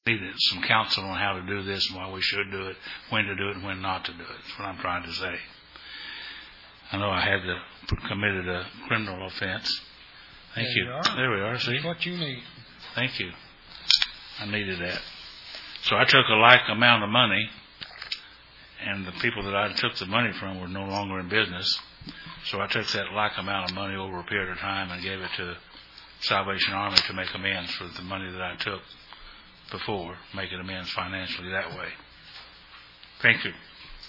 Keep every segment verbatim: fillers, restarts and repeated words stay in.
needed some counsel on how to do this and why we should do it, when to do it and when not to do it. That's what I'm trying to say. I know I had to, committed a criminal offense. Thank there you. you There we are, see? That's what you need. Thank you. I needed that. So I took a like amount of money, and the people that I took the money from were no longer in business. So I took that like amount of money over a period of time and gave it to the Salvation Army to make amends for the money that I took before, making amends financially that way. Thank you.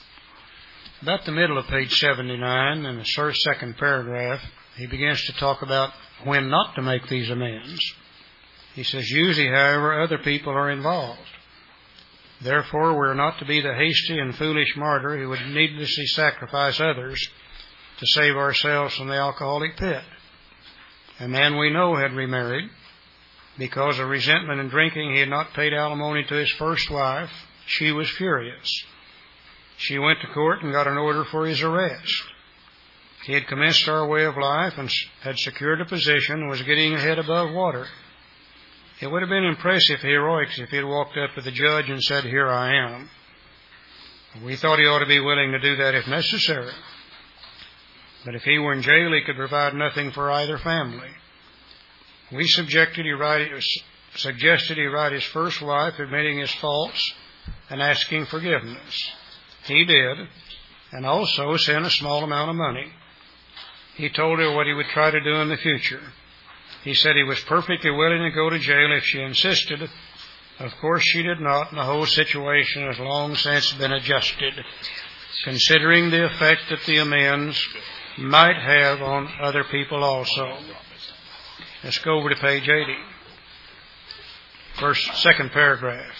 About the middle of page seventy-nine, in the first, second paragraph, he begins to talk about when not to make these amends. He says, usually, however, other people are involved. Therefore, we are not to be the hasty and foolish martyr who would needlessly sacrifice others to save ourselves from the alcoholic pit. A man we know had remarried. Because of resentment and drinking, he had not paid alimony to his first wife. She was furious. She went to court and got an order for his arrest. He had commenced our way of life and had secured a position and was getting ahead above water. It would have been impressive heroics if he had walked up to the judge and said, "Here I am." We thought he ought to be willing to do that if necessary. But if he were in jail, he could provide nothing for either family. We subjected he write, suggested he write his first wife, admitting his faults and asking forgiveness. He did, and also sent a small amount of money. He told her what he would try to do in the future. He said he was perfectly willing to go to jail if she insisted. Of course she did not, and the whole situation has long since been adjusted, considering the effect that the amends might have on other people also. Let's go over to page eighty. First, second paragraph.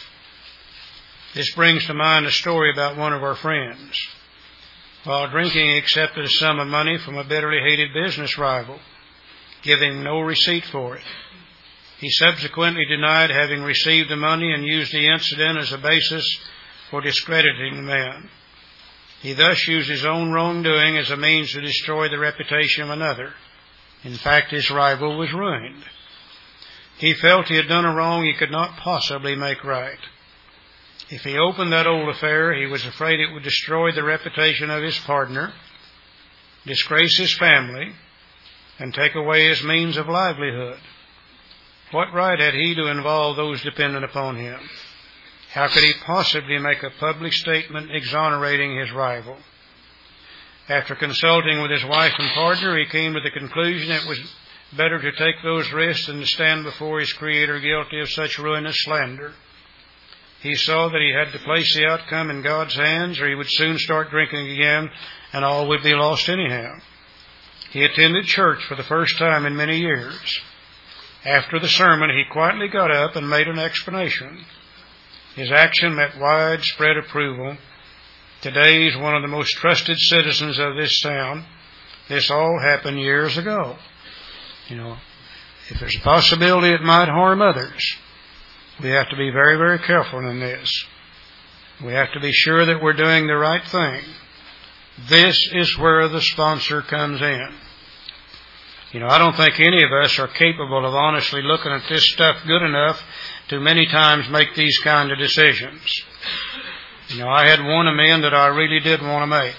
This brings to mind a story about one of our friends. While drinking, he accepted a sum of money from a bitterly hated business rival, giving no receipt for it. He subsequently denied having received the money and used the incident as a basis for discrediting the man. He thus used his own wrongdoing as a means to destroy the reputation of another. In fact, his rival was ruined. He felt he had done a wrong he could not possibly make right. If he opened that old affair, he was afraid it would destroy the reputation of his partner, disgrace his family, and take away his means of livelihood. What right had he to involve those dependent upon him? How could he possibly make a public statement exonerating his rival? After consulting with his wife and partner, he came to the conclusion it was better to take those risks than to stand before his Creator guilty of such ruinous slander. He saw that he had to place the outcome in God's hands, or he would soon start drinking again, and all would be lost anyhow. He attended church for the first time in many years. After the sermon, he quietly got up and made an explanation. His action met widespread approval. Today, he's one of the most trusted citizens of this town. This all happened years ago. You know, if there's a possibility it might harm others, we have to be very, very careful in this. We have to be sure that we're doing the right thing. This is where the sponsor comes in. You know, I don't think any of us are capable of honestly looking at this stuff good enough to many times make these kind of decisions. You know, I had one amend that I really did want to make.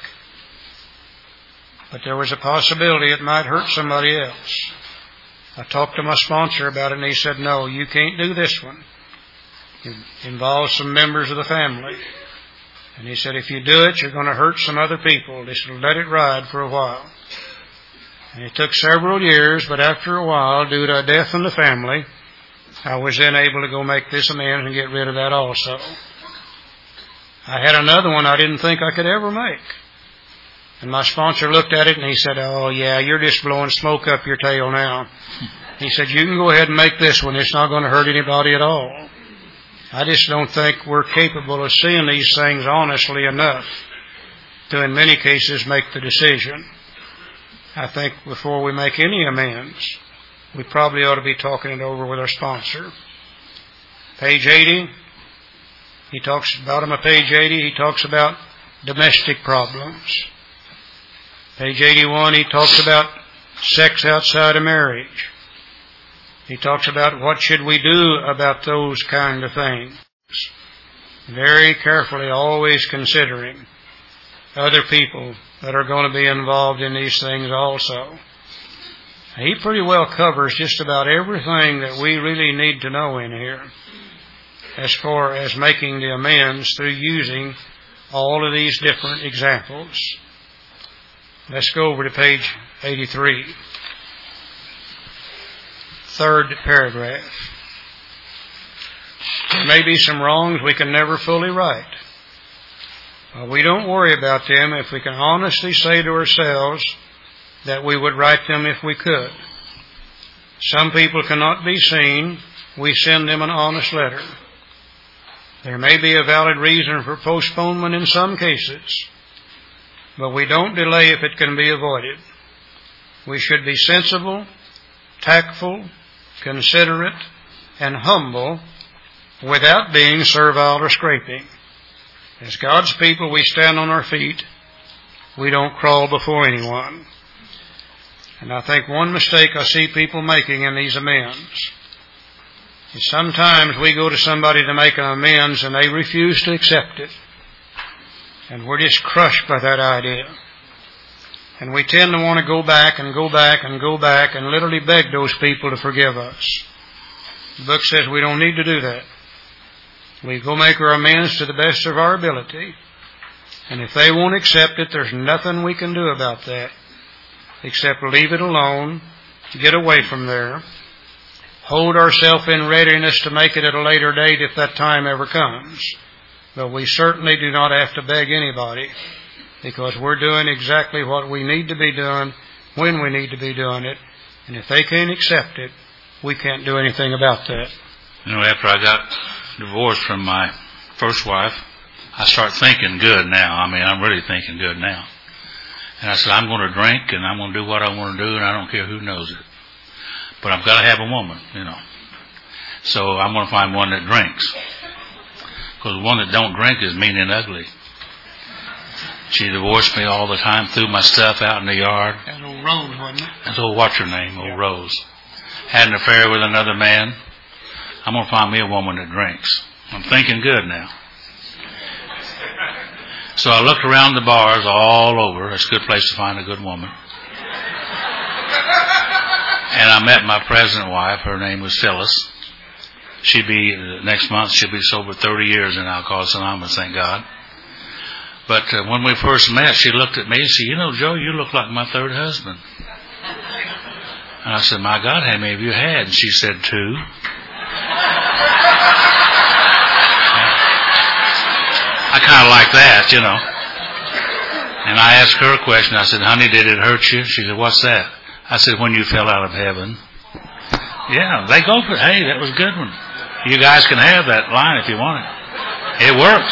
But there was a possibility it might hurt somebody else. I talked to my sponsor about it, and he said, "No, you can't do this one. It involves some members of the family." And he said, "If you do it, you're going to hurt some other people. Just let it ride for a while." And it took several years, but after a while, due to a death in the family, I was then able to go make this amends and get rid of that also. I had another one I didn't think I could ever make. And my sponsor looked at it and he said, "Oh yeah, you're just blowing smoke up your tail now." He said, "You can go ahead and make this one. It's not going to hurt anybody at all." I just don't think we're capable of seeing these things honestly enough to, in many cases, make the decision. I think before we make any amends, we probably ought to be talking it over with our sponsor. Page eighty, he talks, bottom of page eighty, he talks about domestic problems. Page eighty-one, he talks about sex outside of marriage. He talks about what should we do about those kind of things. very carefully, always considering other people that are going to be involved in these things also. He pretty well covers just about everything that we really need to know in here as far as making the amends through using all of these different examples. Let's go over to page eighty-three. Third paragraph. There may be some wrongs we can never fully right. Uh, we don't worry about them if we can honestly say to ourselves that we would right them if we could. Some people cannot be seen. We send them an honest letter. There may be a valid reason for postponement in some cases, but we don't delay if it can be avoided. We should be sensible, tactful, considerate, and humble without being servile or scraping. As God's people, we stand on our feet. We don't crawl before anyone. And I think one mistake I see people making in these amends is sometimes we go to somebody to make an amends and they refuse to accept it. And we're just crushed by that idea. And we tend to want to go back and go back and go back and literally beg those people to forgive us. The book says we don't need to do that. We go make our amends to the best of our ability. And if they won't accept it, there's nothing we can do about that except leave it alone, get away from there, hold ourselves in readiness to make it at a later date if that time ever comes. But we certainly do not have to beg anybody, because we're doing exactly what we need to be doing when we need to be doing it. And if they can't accept it, we can't do anything about that. You know, after I got divorced from my first wife, I start thinking good now. I mean, I'm really thinking good now. And I said, I'm going to drink and I'm going to do what I want to do, and I don't care who knows it. But I've got to have a woman, you know. So I'm going to find one that drinks. Because the one that don't drink is mean and ugly. She divorced me all the time, threw my stuff out in the yard. That old Rose, wasn't it? That's old, what's her name, old Rose. Had an affair with another man. I'm going to find me a woman that drinks. I'm thinking good now. So I looked around the bars all over. It's a good place to find a good woman. And I met my present wife. Her name was Phyllis. She'd be, next month, she'll be sober thirty years in Alcoholics Anonymous, thank God. But uh, when we first met, she looked at me and said, you know, Joe, you look like my third husband. And I said, my God, how many have you had? And she said, two. I kind of like that, you know. And I asked her a question. I said, honey, did it hurt you? She said, what's that? I said, when you fell out of heaven. Yeah, they go for it. Hey, that was a good one. You guys can have that line if you want it. It works.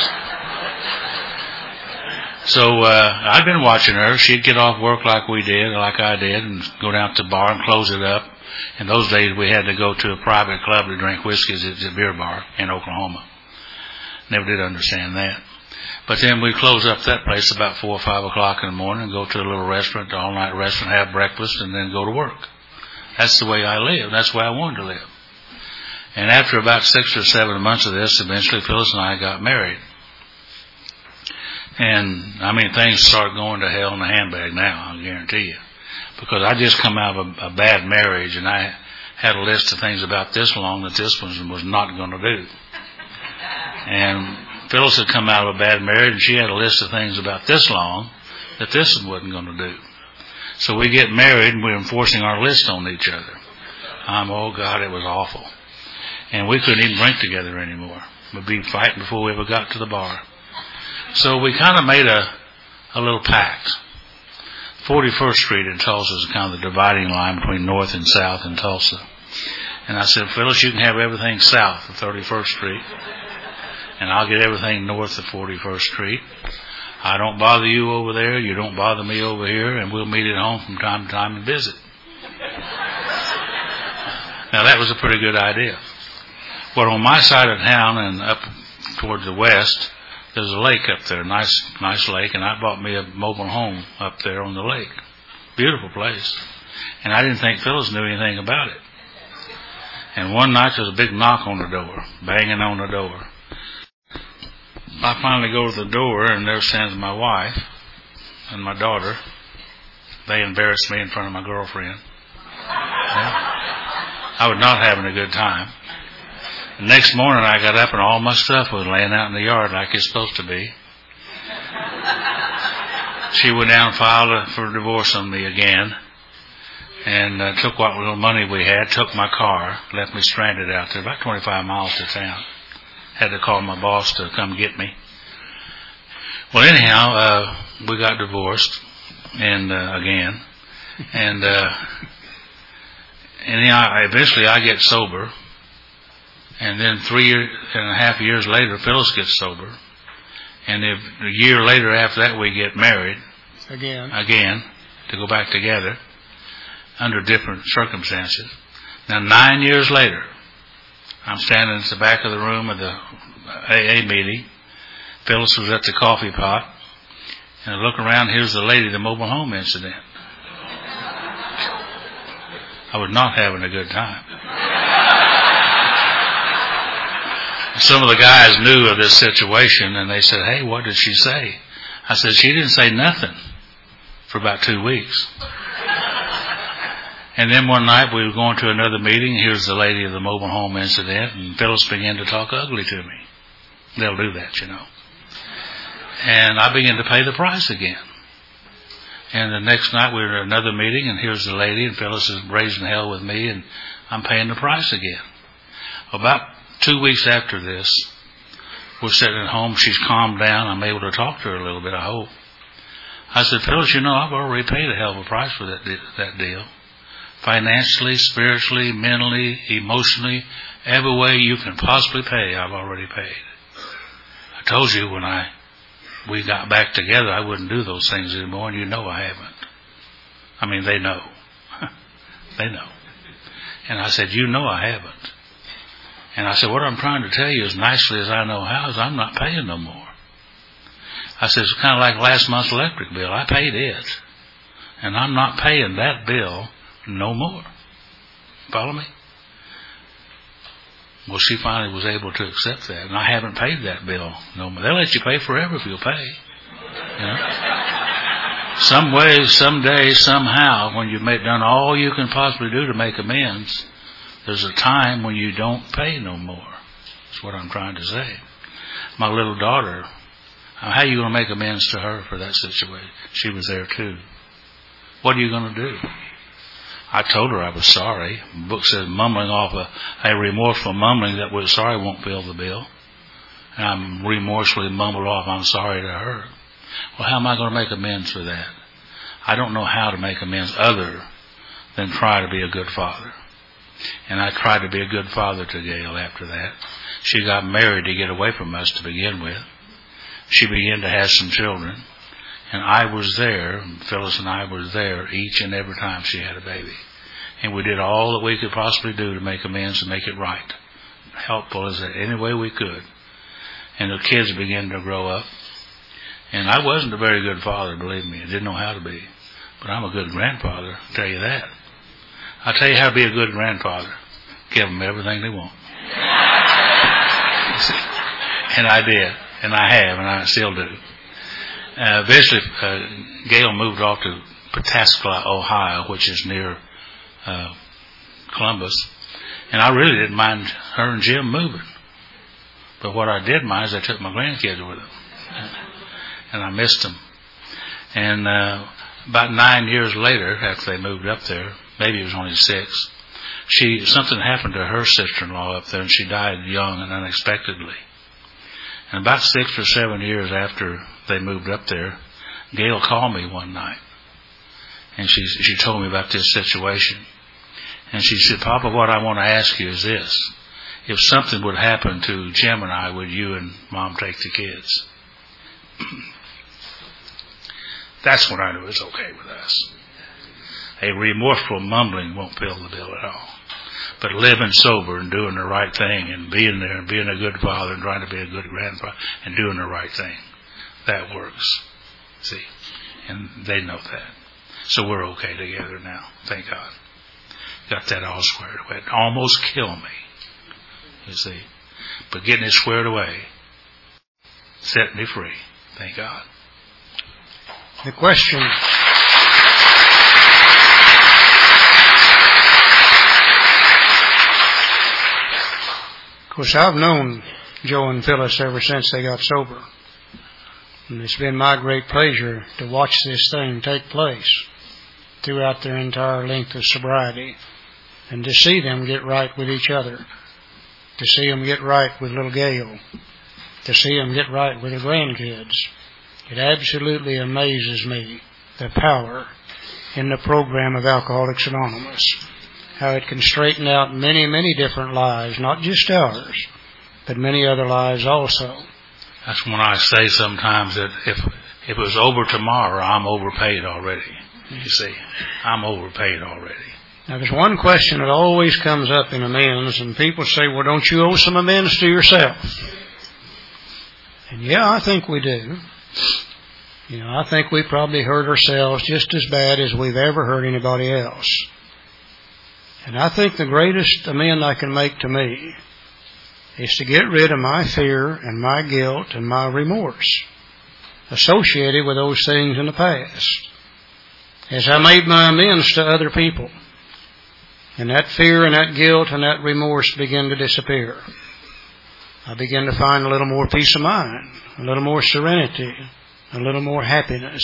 So uh, I'd been watching her. She'd get off work like we did, like I did, and go down to the bar and close it up. In those days, we had to go to a private club to drink whiskeys at the beer bar in Oklahoma. Never did understand that. But then we'd close up that place about four or five o'clock in the morning and go to a little restaurant, an all-night restaurant, have breakfast, and then go to work. That's the way I lived. That's the way I wanted to live. And after about six or seven months of this, eventually Phyllis and I got married. And, I mean, things start going to hell in the handbag now, I guarantee you. Because I just come out of a, a bad marriage, and I had a list of things about this long that this one was not going to do. And Phyllis had come out of a bad marriage, and she had a list of things about this long that this one wasn't going to do. So we get married, and we're enforcing our list on each other. Um, oh, God, it was awful. And we couldn't even drink together anymore. We'd be fighting before we ever got to the bar. So we kind of made a, a little pact. forty-first Street in Tulsa is kind of the dividing line between north and south in Tulsa. And I said, Phyllis, you can have everything south of thirty-first Street, and I'll get everything north of forty-first Street. I don't bother you over there, you don't bother me over here, and we'll meet at home from time to time and visit. Now, that was a pretty good idea. Well, on my side of town and up towards the west, there's a lake up there, nice nice lake, and I bought me a mobile home up there on the lake. Beautiful place. And I didn't think Phyllis knew anything about it. And one night there was a big knock on the door, banging on the door. I finally go to the door, and there stands my wife and my daughter. They embarrassed me in front of my girlfriend. Yeah. I was not having a good time. The next morning I got up and all my stuff was laying out in the yard like it's supposed to be. She went down and filed for divorce on me again, and uh, took what little money we had, took my car, left me stranded out there, about twenty-five miles to town. Had to call my boss to come get me. Well, anyhow, uh, we got divorced, and uh, again, and uh, anyhow, eventually I get sober. And then three and a half years later, Phyllis gets sober. And if a year later after that, we get married. Again. Again, to go back together under different circumstances. Now, nine years later, I'm standing at the back of the room of the A A meeting. Phyllis was at the coffee pot. And I look around, here's the lady, the mobile home incident. I was not having a good time. Some of the guys knew of this situation, and they said, hey, what did she say? I said, she didn't say nothing for about two weeks. And then one night we were going to another meeting. Here's the lady of the mobile home incident, and Phyllis began to talk ugly to me. They'll do that, you know. And I began to pay the price again. And the next night we were at another meeting, and here's the lady, and Phyllis is raising hell with me, and I'm paying the price again. About two weeks after this, we're sitting at home. She's calmed down. I'm able to talk to her a little bit, I hope. I said, Phyllis, you know, I've already paid a hell of a price for that de- that deal. Financially, spiritually, mentally, emotionally, every way you can possibly pay, I've already paid. I told you when I we got back together, I wouldn't do those things anymore, and you know I haven't. I mean, they know. They know. And I said, you know I haven't. And I said, what I'm trying to tell you as nicely as I know how is I'm not paying no more. I said, it's kind of like last month's electric bill. I paid it. And I'm not paying that bill no more. Follow me? Well, she finally was able to accept that. And I haven't paid that bill no more. They'll let you pay forever if you'll pay. You know? Some way, someday, somehow, when you've made, done all you can possibly do to make amends, there's a time when you don't pay no more. That's what I'm trying to say. My little daughter, how are you going to make amends to her for that situation? She was there too. What are you going to do? I told her I was sorry. The book says mumbling off a, a remorseful mumbling that was sorry won't fill the bill. And I'm remorsefully mumbled off, I'm sorry to her. Well, how am I going to make amends for that? I don't know how to make amends other than try to be a good father. And I tried to be a good father to Gail after that. She got married to get away from us to begin with. She began to have some children. And I was there, Phyllis and I was there each and every time she had a baby. And we did all that we could possibly do to make amends and make it right. Helpful as any way we could. And the kids began to grow up. And I wasn't a very good father, believe me. I didn't know how to be. But I'm a good grandfather, I'll tell you that. I'll tell you how to be a good grandfather. Give them everything they want. And I did. And I have, and I still do. Uh, eventually, uh, Gail moved off to Pataskala, Ohio, which is near uh, Columbus. And I really didn't mind her and Jim moving. But what I did mind is I took my grandkids with them. And I missed them. And uh, about nine years later, after they moved up there, maybe it was only six, she something happened to her sister-in-law up there, and she died young and unexpectedly. And about six or seven years after they moved up there, Gail called me one night. And she she told me about this situation. And she said, Papa, what I want to ask you is this. If something would happen to Jim and I, would you and Mom take the kids? That's when I knew it was okay with us. A remorseful mumbling won't fill the bill at all. But living sober and doing the right thing and being there and being a good father and trying to be a good grandfather and doing the right thing, that works. See? And they know that. So we're okay together now. Thank God. Got that all squared away. It almost killed me. You see? But getting it squared away set me free. Thank God. The question... Of course, I've known Joe and Phyllis ever since they got sober. And it's been my great pleasure to watch this thing take place throughout their entire length of sobriety, and to see them get right with each other, to see them get right with little Gail, to see them get right with their grandkids. It absolutely amazes me, the power in the program of Alcoholics Anonymous, how it can straighten out many, many different lives, not just ours, but many other lives also. That's when I say sometimes that if if it was over tomorrow, I'm overpaid already. You see, I'm overpaid already. Now, there's one question that always comes up in amends, and people say, well, don't you owe some amends to yourself? And yeah, I think we do. You know, I think we probably hurt ourselves just as bad as we've ever hurt anybody else. And I think the greatest amend I can make to me is to get rid of my fear and my guilt and my remorse associated with those things in the past. As I made my amends to other people, and that fear and that guilt and that remorse began to disappear, I began to find a little more peace of mind, a little more serenity, a little more happiness.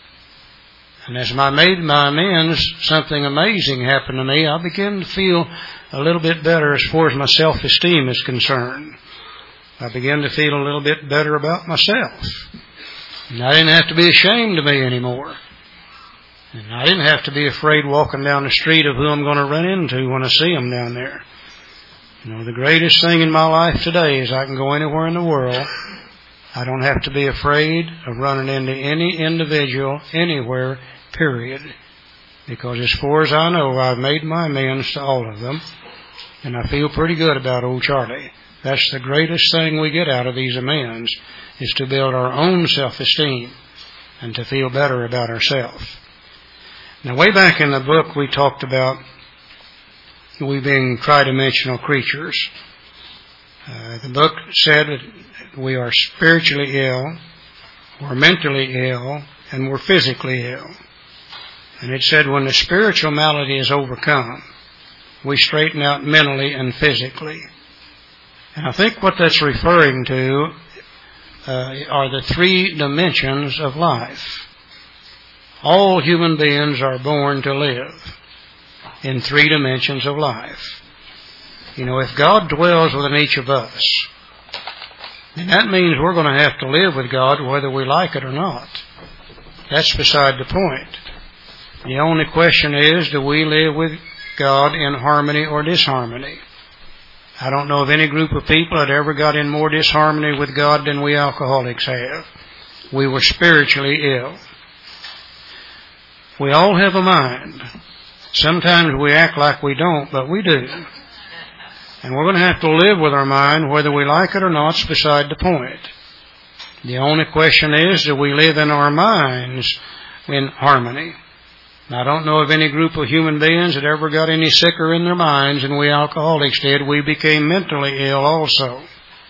And as I made my amends, something amazing happened to me. I began to feel a little bit better as far as my self-esteem is concerned. I began to feel a little bit better about myself. And I didn't have to be ashamed of me anymore. And I didn't have to be afraid walking down the street of who I'm going to run into when I see them down there. You know, the greatest thing in my life today is I can go anywhere in the world. I don't have to be afraid of running into any individual anywhere, period. Because as far as I know, I've made my amends to all of them. And I feel pretty good about old Charlie. That's the greatest thing we get out of these amends, is to build our own self-esteem and to feel better about ourselves. Now, way back in the book, we talked about we being tridimensional creatures. Uh, the book said that we are spiritually ill, we're mentally ill, and we're physically ill. And it said when the spiritual malady is overcome, we straighten out mentally and physically. And I think what that's referring to uh, are the three dimensions of life. All human beings are born to live in three dimensions of life. You know, if God dwells within each of us, then that means we're going to have to live with God whether we like it or not. That's beside the point. The only question is, do we live with God in harmony or disharmony? I don't know of any group of people that ever got in more disharmony with God than we alcoholics have. We were spiritually ill. We all have a mind. Sometimes we act like we don't, but we do. And we're going to have to live with our mind whether we like it or not. It's beside the point. The only question is, do we live in our minds in harmony? I don't know of any group of human beings that ever got any sicker in their minds than we alcoholics did. We became mentally ill also.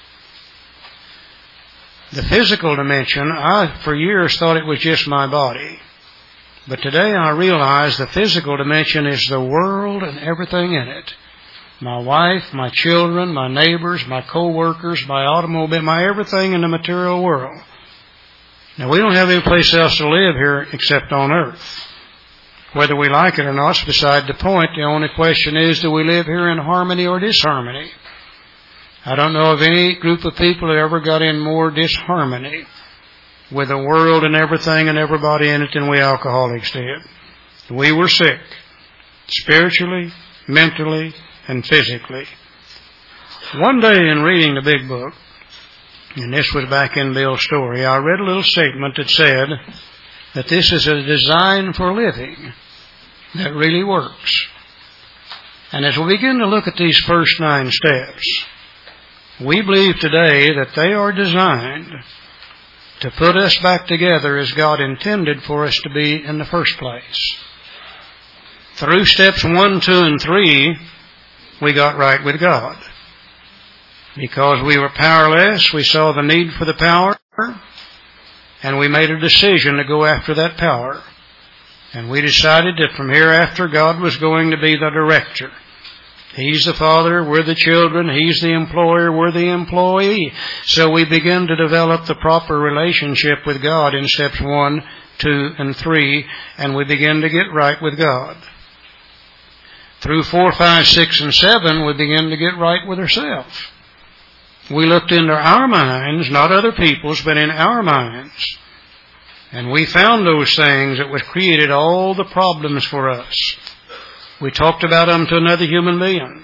The physical dimension, I for years thought it was just my body. But today I realize the physical dimension is the world and everything in it. My wife, my children, my neighbors, my co-workers, my automobile, my everything in the material world. Now, we don't have any place else to live here except on earth. Whether we like it or not is beside the point. The only question is, do we live here in harmony or disharmony? I don't know of any group of people that ever got in more disharmony with the world and everything and everybody in it than we alcoholics did. We were sick, spiritually, mentally, and physically. One day in reading the big book, and this was back in Bill's story, I read a little statement that said that this is a design for living that really works. And as we begin to look at these first nine steps, we believe today that they are designed to put us back together as God intended for us to be in the first place. Through steps one, two, and three, we got right with God. Because we were powerless, we saw the need for the power, and we made a decision to go after that power. And we decided that from hereafter God was going to be the director. He's the father, we're the children, He's the employer, we're the employee. So we begin to develop the proper relationship with God in steps one, two, and three, and we begin to get right with God. Through four, five, six, and seven, we begin to get right with ourselves. We looked into our minds, not other people's, but in our minds. And we found those things that was created all the problems for us. We talked about them to another human being.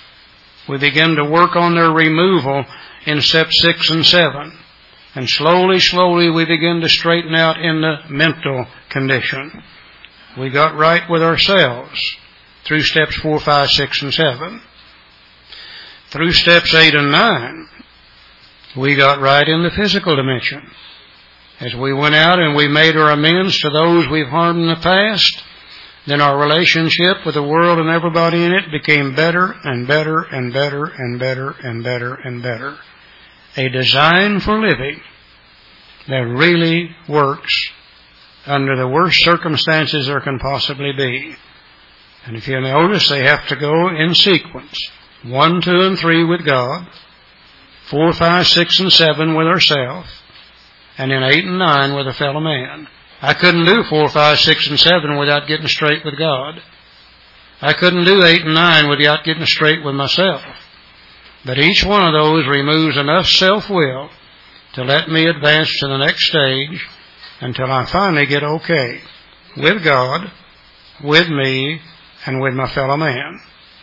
We began to work on their removal in step six and seven. And slowly, slowly we began to straighten out in the mental condition. We got right with ourselves through steps four, five, six, and seven. Through steps eight and nine, we got right in the physical dimension. As we went out and we made our amends to those we've harmed in the past, then our relationship with the world and everybody in it became better and better and better and better and better and better. A design for living that really works under the worst circumstances there can possibly be. And if you notice, they have to go in sequence. One, two, and three with God. Four, five, six, and seven with ourselves. And then eight and nine with a fellow man. I couldn't do four, five, six, and seven without getting straight with God. I couldn't do eight and nine without getting straight with myself. But each one of those removes enough self-will to let me advance to the next stage until I finally get okay with God, with me, and with my fellow man.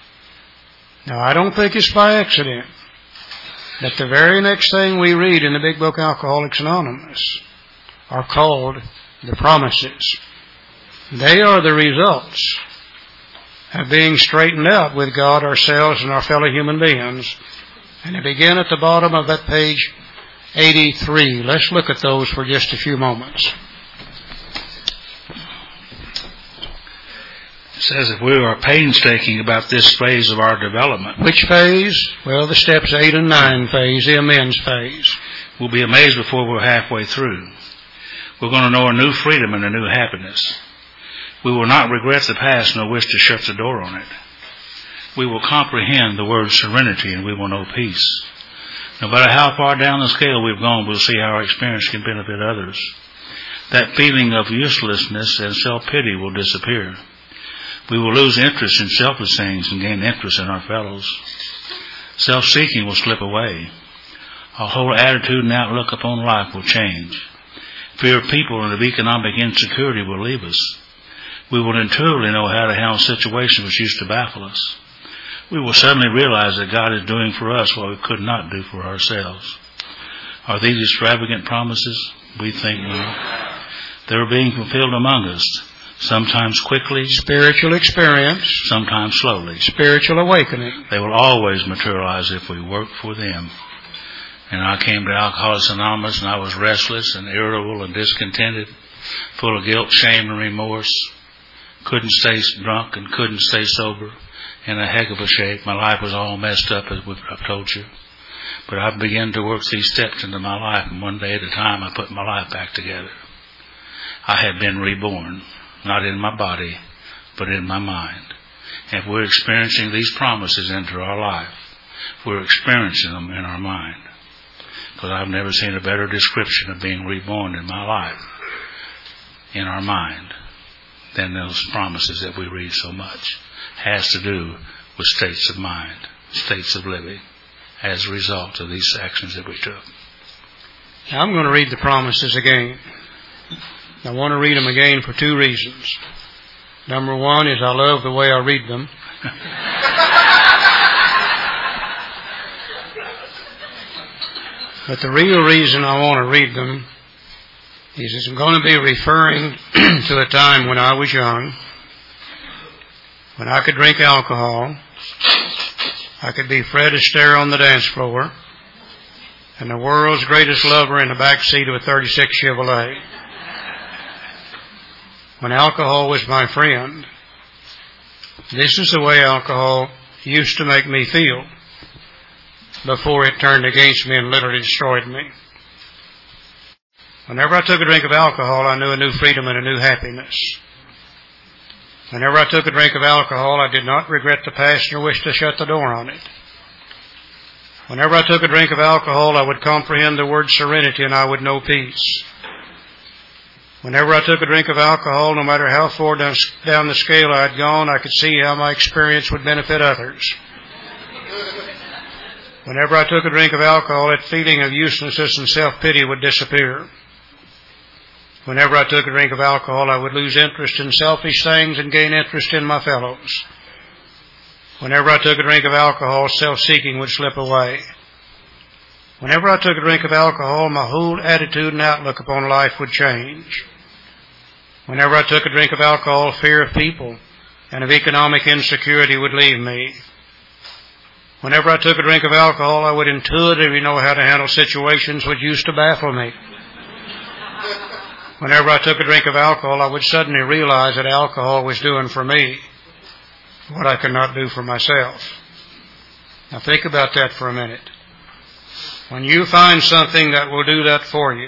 Now, I don't think it's by accident that the very next thing we read in the big book Alcoholics Anonymous are called the promises. They are the results of being straightened out with God, ourselves, and our fellow human beings. And they begin at the bottom of that page eighty-three. Let's look at those for just a few moments. It says if we are painstaking about this phase of our development. Which phase? Well, the steps eight and nine phase, the amends phase. We'll be amazed before we're halfway through. We're going to know a new freedom and a new happiness. We will not regret the past nor wish to shut the door on it. We will comprehend the word serenity and we will know peace. No matter how far down the scale we've gone, we'll see how our experience can benefit others. That feeling of uselessness and self-pity will disappear. We will lose interest in selfish things and gain interest in our fellows. Self-seeking will slip away. Our whole attitude and outlook upon life will change. Fear of people and of economic insecurity will leave us. We will intuitively know how to handle situations which used to baffle us. We will suddenly realize that God is doing for us what we could not do for ourselves. Are these extravagant promises? We think no. They are being fulfilled among us, sometimes quickly. Spiritual experience. Sometimes slowly. Spiritual awakening. They will always materialize if we work for them. And I came to Alcoholics Anonymous and I was restless and irritable and discontented, full of guilt, shame, and remorse. Couldn't stay drunk and couldn't stay sober. In a heck of a shape. My life was all messed up, as I've told you. But I began to work these steps into my life, and one day at a time I put my life back together. I had been reborn, not in my body, but in my mind. And if we're experiencing these promises into our life, we're experiencing them in our mind. Because I've never seen a better description of being reborn in my life, in our mind, than those promises that we read so much. Has to do with states of mind, states of living, as a result of these actions that we took. Now I'm going to read the promises again. I want to read them again for two reasons. Number one is I love the way I read them. But the real reason I want to read them is I'm going to be referring to a time when I was young, when I could drink alcohol, I could be Fred Astaire on the dance floor, and the world's greatest lover in the back seat of a thirty-six Chevrolet. When alcohol was my friend, this is the way alcohol used to make me feel. before it turned against me and literally destroyed me. Whenever I took a drink of alcohol, I knew a new freedom and a new happiness. Whenever I took a drink of alcohol, I did not regret the past nor wish to shut the door on it. Whenever I took a drink of alcohol, I would comprehend the word serenity and I would know peace. Whenever I took a drink of alcohol, no matter how far down the scale I had gone, I could see how my experience would benefit others. Whenever I took a drink of alcohol, that feeling of uselessness and self-pity would disappear. Whenever I took a drink of alcohol, I would lose interest in selfish things and gain interest in my fellows. Whenever I took a drink of alcohol, self-seeking would slip away. Whenever I took a drink of alcohol, my whole attitude and outlook upon life would change. Whenever I took a drink of alcohol, fear of people and of economic insecurity would leave me. Whenever I took a drink of alcohol, I would intuitively know how to handle situations which used to baffle me. Whenever I took a drink of alcohol, I would suddenly realize that alcohol was doing for me what I could not do for myself. Now think about that for a minute. When you find something that will do that for you,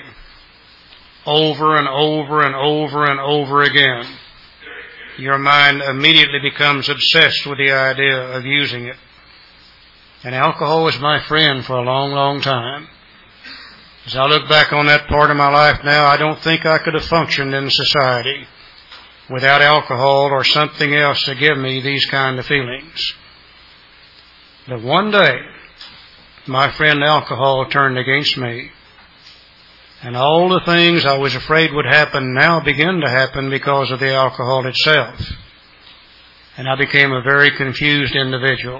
over and over and over and over again, your mind immediately becomes obsessed with the idea of using it. And alcohol was my friend for a long, long time. As I look back on that part of my life now, I don't think I could have functioned in society without alcohol or something else to give me these kind of feelings. But one day, my friend alcohol turned against me. And all the things I was afraid would happen now began to happen because of the alcohol itself. And I became a very confused individual.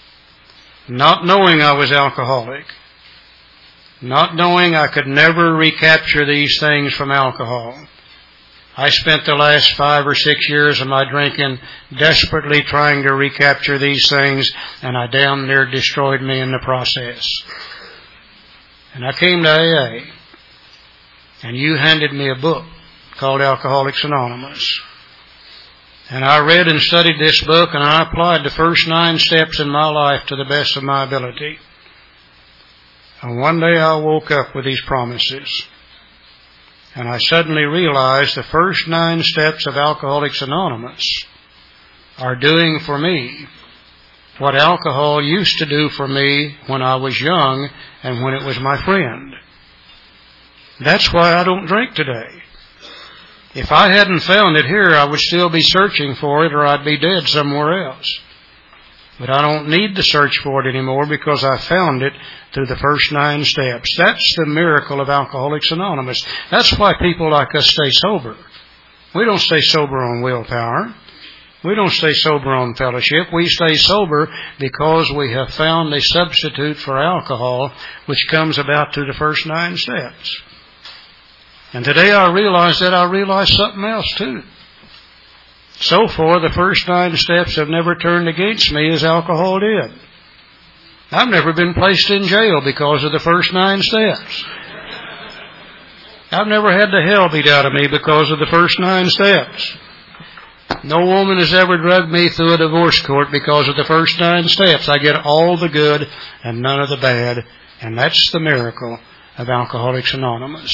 Not knowing I was alcoholic. Not knowing I could never recapture these things from alcohol. I spent the last five or six years of my drinking desperately trying to recapture these things, and I damn near destroyed me in the process. And I came to A A, and you handed me a book called Alcoholics Anonymous. And I read and studied this book, and I applied the first nine steps in my life to the best of my ability. And one day I woke up with these promises. And I suddenly realized the first nine steps of Alcoholics Anonymous are doing for me what alcohol used to do for me when I was young and when it was my friend. That's why I don't drink today. If I hadn't found it here, I would still be searching for it, or I'd be dead somewhere else. But I don't need to search for it anymore because I found it through the first nine steps. That's the miracle of Alcoholics Anonymous. That's why people like us stay sober. We don't stay sober on willpower. We don't stay sober on fellowship. We stay sober because we have found a substitute for alcohol which comes about through the first nine steps. And today I realize that I realize something else too. So far, the first nine steps have never turned against me as alcohol did. I've never been placed in jail because of the first nine steps. I've never had the hell beat out of me because of the first nine steps. No woman has ever drugged me through a divorce court because of the first nine steps. I get all the good and none of the bad, and that's the miracle of Alcoholics Anonymous.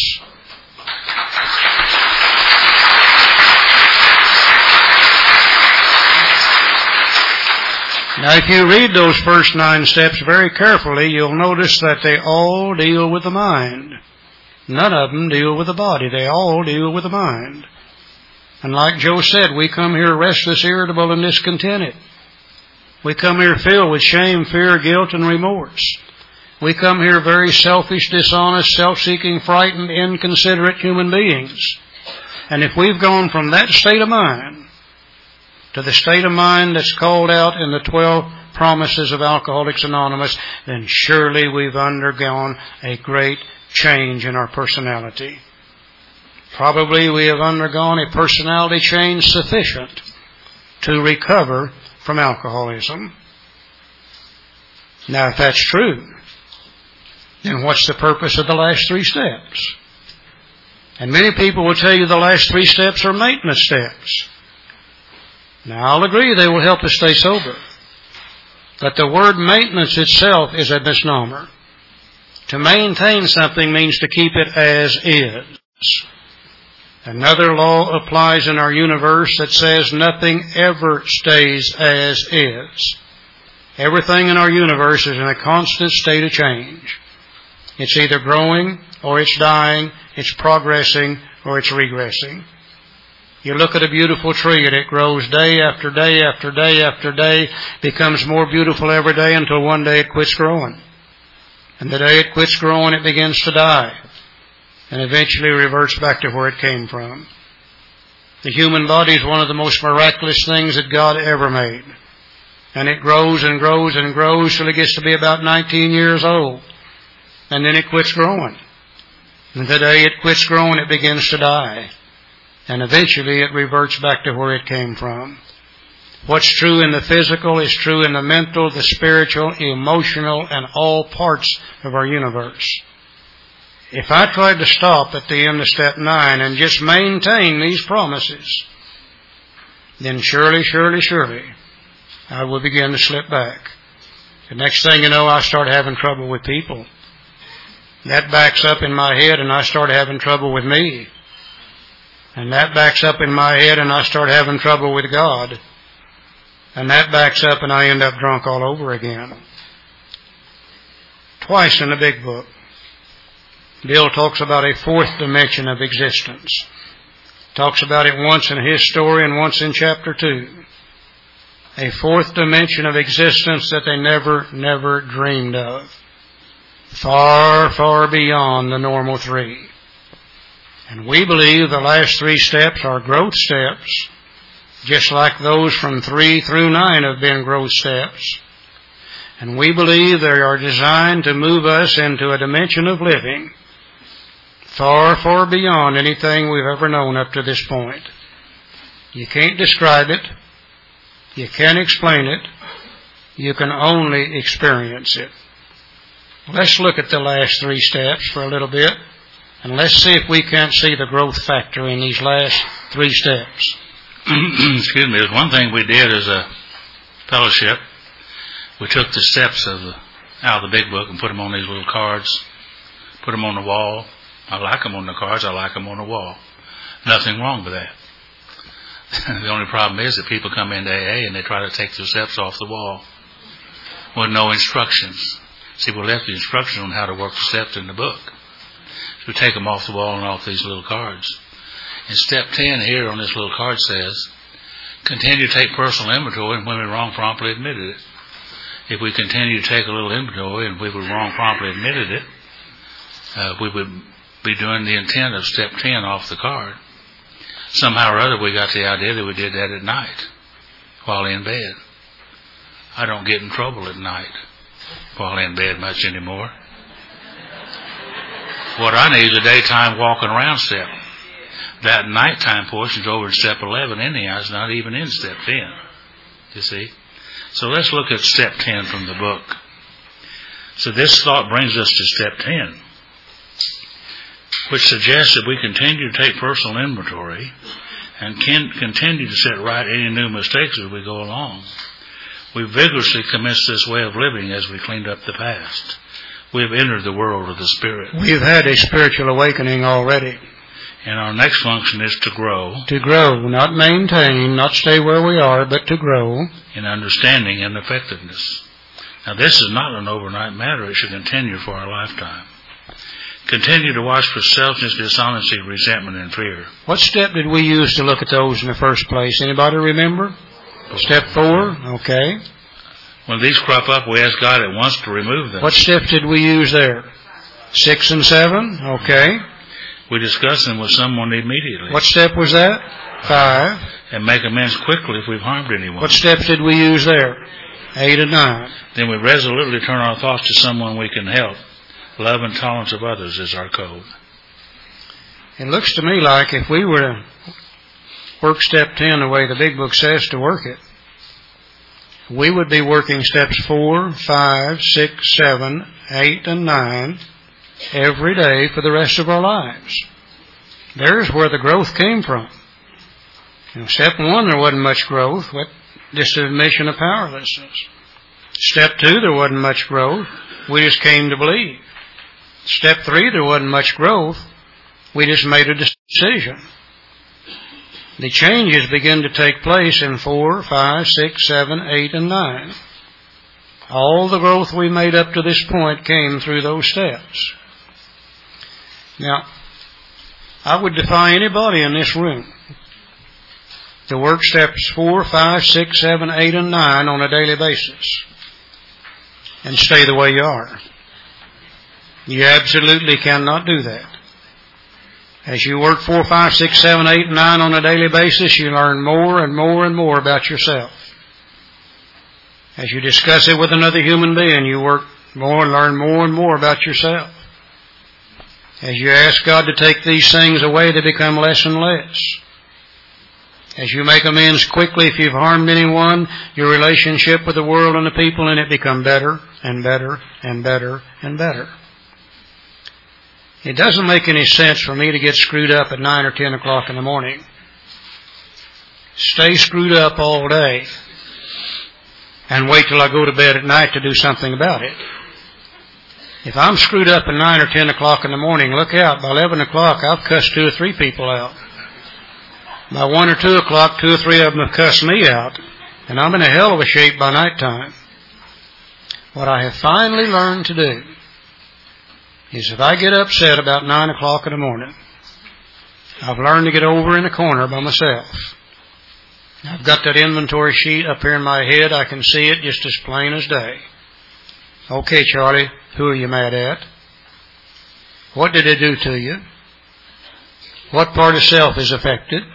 Now, if you read those first nine steps very carefully, you'll notice that they all deal with the mind. None of them deal with the body. They all deal with the mind. And like Joe said, we come here restless, irritable, and discontented. We come here filled with shame, fear, guilt, and remorse. We come here very selfish, dishonest, self-seeking, frightened, inconsiderate human beings. And if we've gone from that state of mind to the state of mind that's called out in the twelve promises of Alcoholics Anonymous, then surely we've undergone a great change in our personality. Probably we have undergone a personality change sufficient to recover from alcoholism. Now, if that's true, then what's the purpose of the last three steps? And many people will tell you the last three steps are maintenance steps. Now, I'll agree they will help us stay sober. But the word maintenance itself is a misnomer. To maintain something means to keep it as is. Another law applies in our universe that says nothing ever stays as is. Everything in our universe is in a constant state of change. It's either growing, or it's dying, it's progressing, or it's regressing. You look at a beautiful tree and it grows day after day after day after day, becomes more beautiful every day until one day it quits growing. And the day it quits growing, it begins to die, and eventually reverts back to where it came from. The human body is one of the most miraculous things that God ever made. And it grows and grows and grows till it gets to be about nineteen years old. And then it quits growing. And the day it quits growing, it begins to die. And eventually it reverts back to where it came from. What's true in the physical is true in the mental, the spiritual, emotional, and all parts of our universe. If I tried to stop at the end of step nine and just maintain these promises, then surely, surely, surely, I would begin to slip back. The next thing you know, I start having trouble with people. That backs up in my head and I start having trouble with me. And that backs up in my head and I start having trouble with God. And that backs up and I end up drunk all over again. Twice in the big book, Bill talks about a fourth dimension of existence. Talks about it once in his story and once in chapter two. A fourth dimension of existence that they never, never dreamed of. Far, far beyond the normal three. And we believe the last three steps are growth steps, just like those from three through nine have been growth steps. And we believe they are designed to move us into a dimension of living far, far beyond anything we've ever known up to this point. You can't describe it. You can't explain it. You can only experience it. Let's look at the last three steps for a little bit, and let's see if we can't see the growth factor in these last three steps. Excuse me. There's one thing we did as a fellowship. We took the steps of the, out of the big book and put them on these little cards, put them on the wall. I like them on the cards. I like them on the wall. Nothing wrong with that. The only problem is that people come into A A and they try to take the steps off the wall with no instructions. See, we left the instructions on how to work the steps in the book. So we take them off the wall and off these little cards. And step ten here on this little card says, continue to take personal inventory, and when we're wrong, promptly admitted it. If we continue to take a little inventory and we were wrong, promptly admitted it, uh, we would be doing the intent of step ten off the card. Somehow or other we got the idea that we did that at night while in bed. I don't get in trouble at night while in bed much anymore. What I need is a daytime walking around step. That nighttime portion's over in step eleven anyhow. It's not even in step ten. You see? So let's look at step ten from the book. So this thought brings us to step ten, which suggests that we continue to take personal inventory and can continue to set right any new mistakes as we go along. We vigorously commenced this way of living as we cleaned up the past. We have entered the world of the Spirit. We've had a spiritual awakening already. And our next function is to grow. To grow, not maintain, not stay where we are, but to grow. In understanding and effectiveness. Now this is not an overnight matter. It should continue for our lifetime. Continue to watch for selfishness, dishonesty, resentment, and fear. What step did we use to look at those in the first place? Anybody remember? Step four? Okay. When these crop up, we ask God at once to remove them. What steps did we use there? Six and seven? Okay. We discuss them with someone immediately. What step was that? Five. And make amends quickly if we've harmed anyone. What steps did we use there? Eight and nine. Then we resolutely turn our thoughts to someone we can help. Love and tolerance of others is our code. It looks to me like if we were to work step ten the way the big book says to work it, we would be working steps four, five, six, seven, eight, and nine every day for the rest of our lives. There's where the growth came from. In step one, there wasn't much growth, but just an admission of powerlessness. Step two, there wasn't much growth. We just came to believe. Step three, there wasn't much growth. We just made a decision. The changes begin to take place in four, five, six, seven, eight, and nine. All the growth we made up to this point came through those steps. Now, I would defy anybody in this room to work steps four, five, six, seven, eight, and nine on a daily basis and stay the way you are. You absolutely cannot do that. As you work four, five, six, seven, eight, and nine on a daily basis, you learn more and more and more about yourself. As you discuss it with another human being, you work more and learn more and more about yourself. As you ask God to take these things away, they become less and less. As you make amends quickly if you've harmed anyone, your relationship with the world and the people in it become better and better and better and better. It doesn't make any sense for me to get screwed up at nine or ten o'clock in the morning. Stay screwed up all day and wait till I go to bed at night to do something about it. If I'm screwed up at nine or ten o'clock in the morning, look out. By eleven o'clock, I've cussed two or three people out. By one or two o'clock, two or three of them have cussed me out, and I'm in a hell of a shape by nighttime. What I have finally learned to do is if I get upset about nine o'clock in the morning, I've learned to get over in a corner by myself. I've got that inventory sheet up here in my head. I can see it just as plain as day. Okay, Charlie, who are you mad at? What did they do to you? What part of self is affected?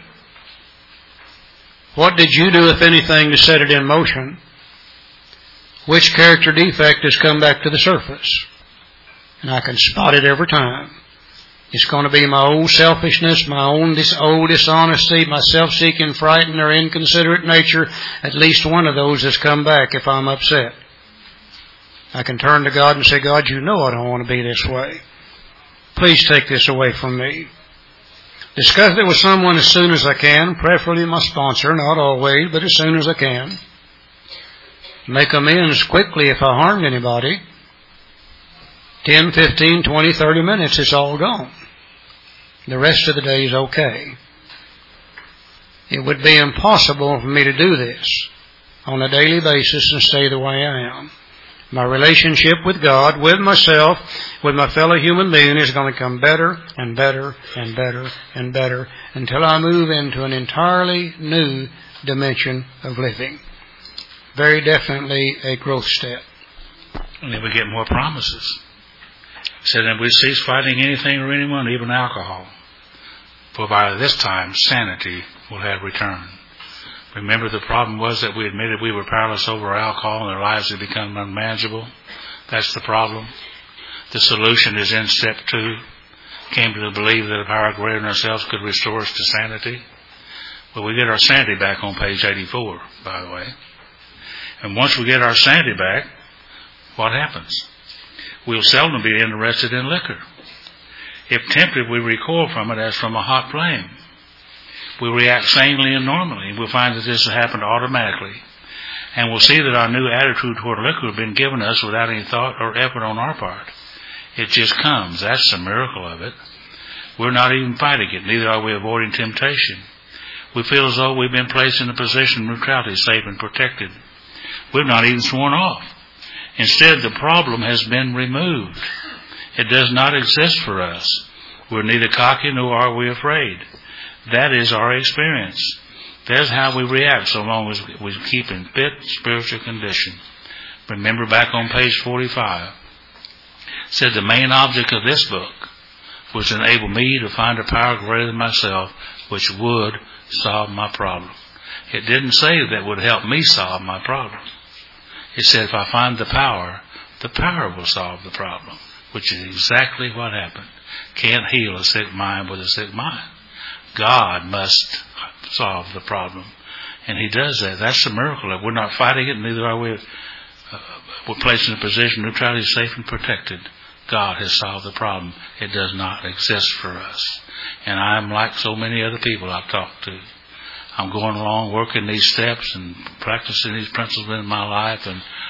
What did you do, if anything, to set it in motion? Which character defect has come back to the surface? And I can spot it every time. It's going to be my own selfishness, my own dis- old dishonesty, my self-seeking, frightened, or inconsiderate nature. At least one of those has come back if I'm upset. I can turn to God and say, God, you know I don't want to be this way. Please take this away from me. Discuss it with someone as soon as I can, preferably my sponsor, not always, but as soon as I can. Make amends quickly if I harmed anybody. ten, fifteen, twenty, thirty minutes, it's all gone. The rest of the day is okay. It would be impossible for me to do this on a daily basis and stay the way I am. My relationship with God, with myself, with my fellow human being is going to come better and better and better and better until I move into an entirely new dimension of living. Very definitely a growth step. And then we get more promises. He said, and we cease fighting anything or anyone, even alcohol. For by this time, sanity will have returned. Remember, the problem was that we admitted we were powerless over alcohol and our lives had become unmanageable. That's the problem. The solution is in step two. Came to believe that a power greater than ourselves could restore us to sanity. Well, we get our sanity back on page eighty-four, by the way. And once we get our sanity back, what happens? We'll seldom be interested in liquor. If tempted, we recoil from it as from a hot flame. We react sanely and normally, and we'll find that this has happened automatically. And we'll see that our new attitude toward liquor has been given us without any thought or effort on our part. It just comes. That's the miracle of it. We're not even fighting it, neither are we avoiding temptation. We feel as though we've been placed in a position of neutrality, safe and protected. We've not even sworn off. Instead, the problem has been removed. It does not exist for us. We're neither cocky nor are we afraid. That is our experience. That's how we react so long as we keep in fit spiritual condition. Remember back on page forty-five. It said the main object of this book was to enable me to find a power greater than myself which would solve my problem. It didn't say that would help me solve my problem. It said if I find the power, the power will solve the problem, which is exactly what happened. Can't heal a sick mind with a sick mind. God must solve the problem. And He does that. That's the miracle. We're not fighting it, neither are we. Uh, we're placed in a position of neutrality, safe and protected. God has solved the problem. It does not exist for us. And I'm like so many other people I've talked to. I'm going along, working these steps and practicing these principles in my life and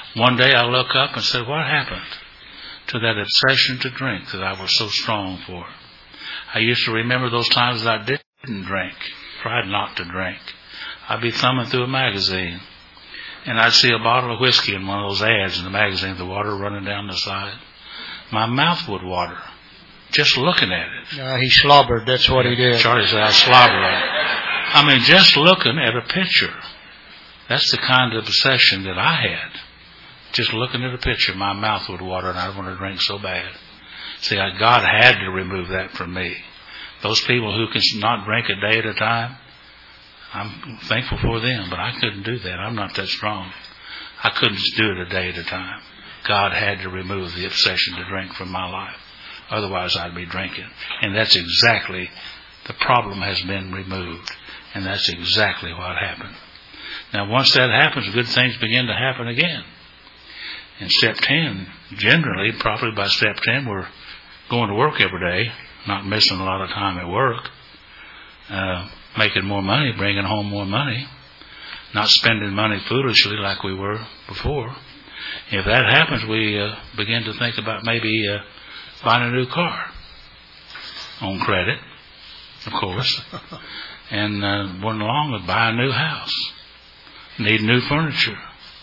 One day I look up and said, what happened to that obsession to drink that I was so strong for? I used to remember those times that I didn't drink, tried not to drink. I'd be thumbing through a magazine, and I'd see a bottle of whiskey in one of those ads in the magazine, the water running down the side. My mouth would water just looking at it. Uh, he slobbered, that's what he did. Charlie said I slobbered at it. I mean, just looking at a picture. That's the kind of obsession that I had. Just looking at a picture, my mouth would water, and I'd want to drink so bad. See, God had to remove that from me. Those people who can not drink a day at a time, I'm thankful for them, but I couldn't do that. I'm not that strong. I couldn't do it a day at a time. God had to remove the obsession to drink from my life. Otherwise, I'd be drinking. And that's exactly, the problem has been removed. And that's exactly what happened. Now, once that happens, good things begin to happen again. In step ten, generally, probably by step ten, we're going to work every day, not missing a lot of time at work, uh, making more money, bringing home more money, not spending money foolishly like we were before. If that happens, we uh, begin to think about maybe uh, buying a new car on credit, of course, and uh, one along with buy a new house, need new furniture.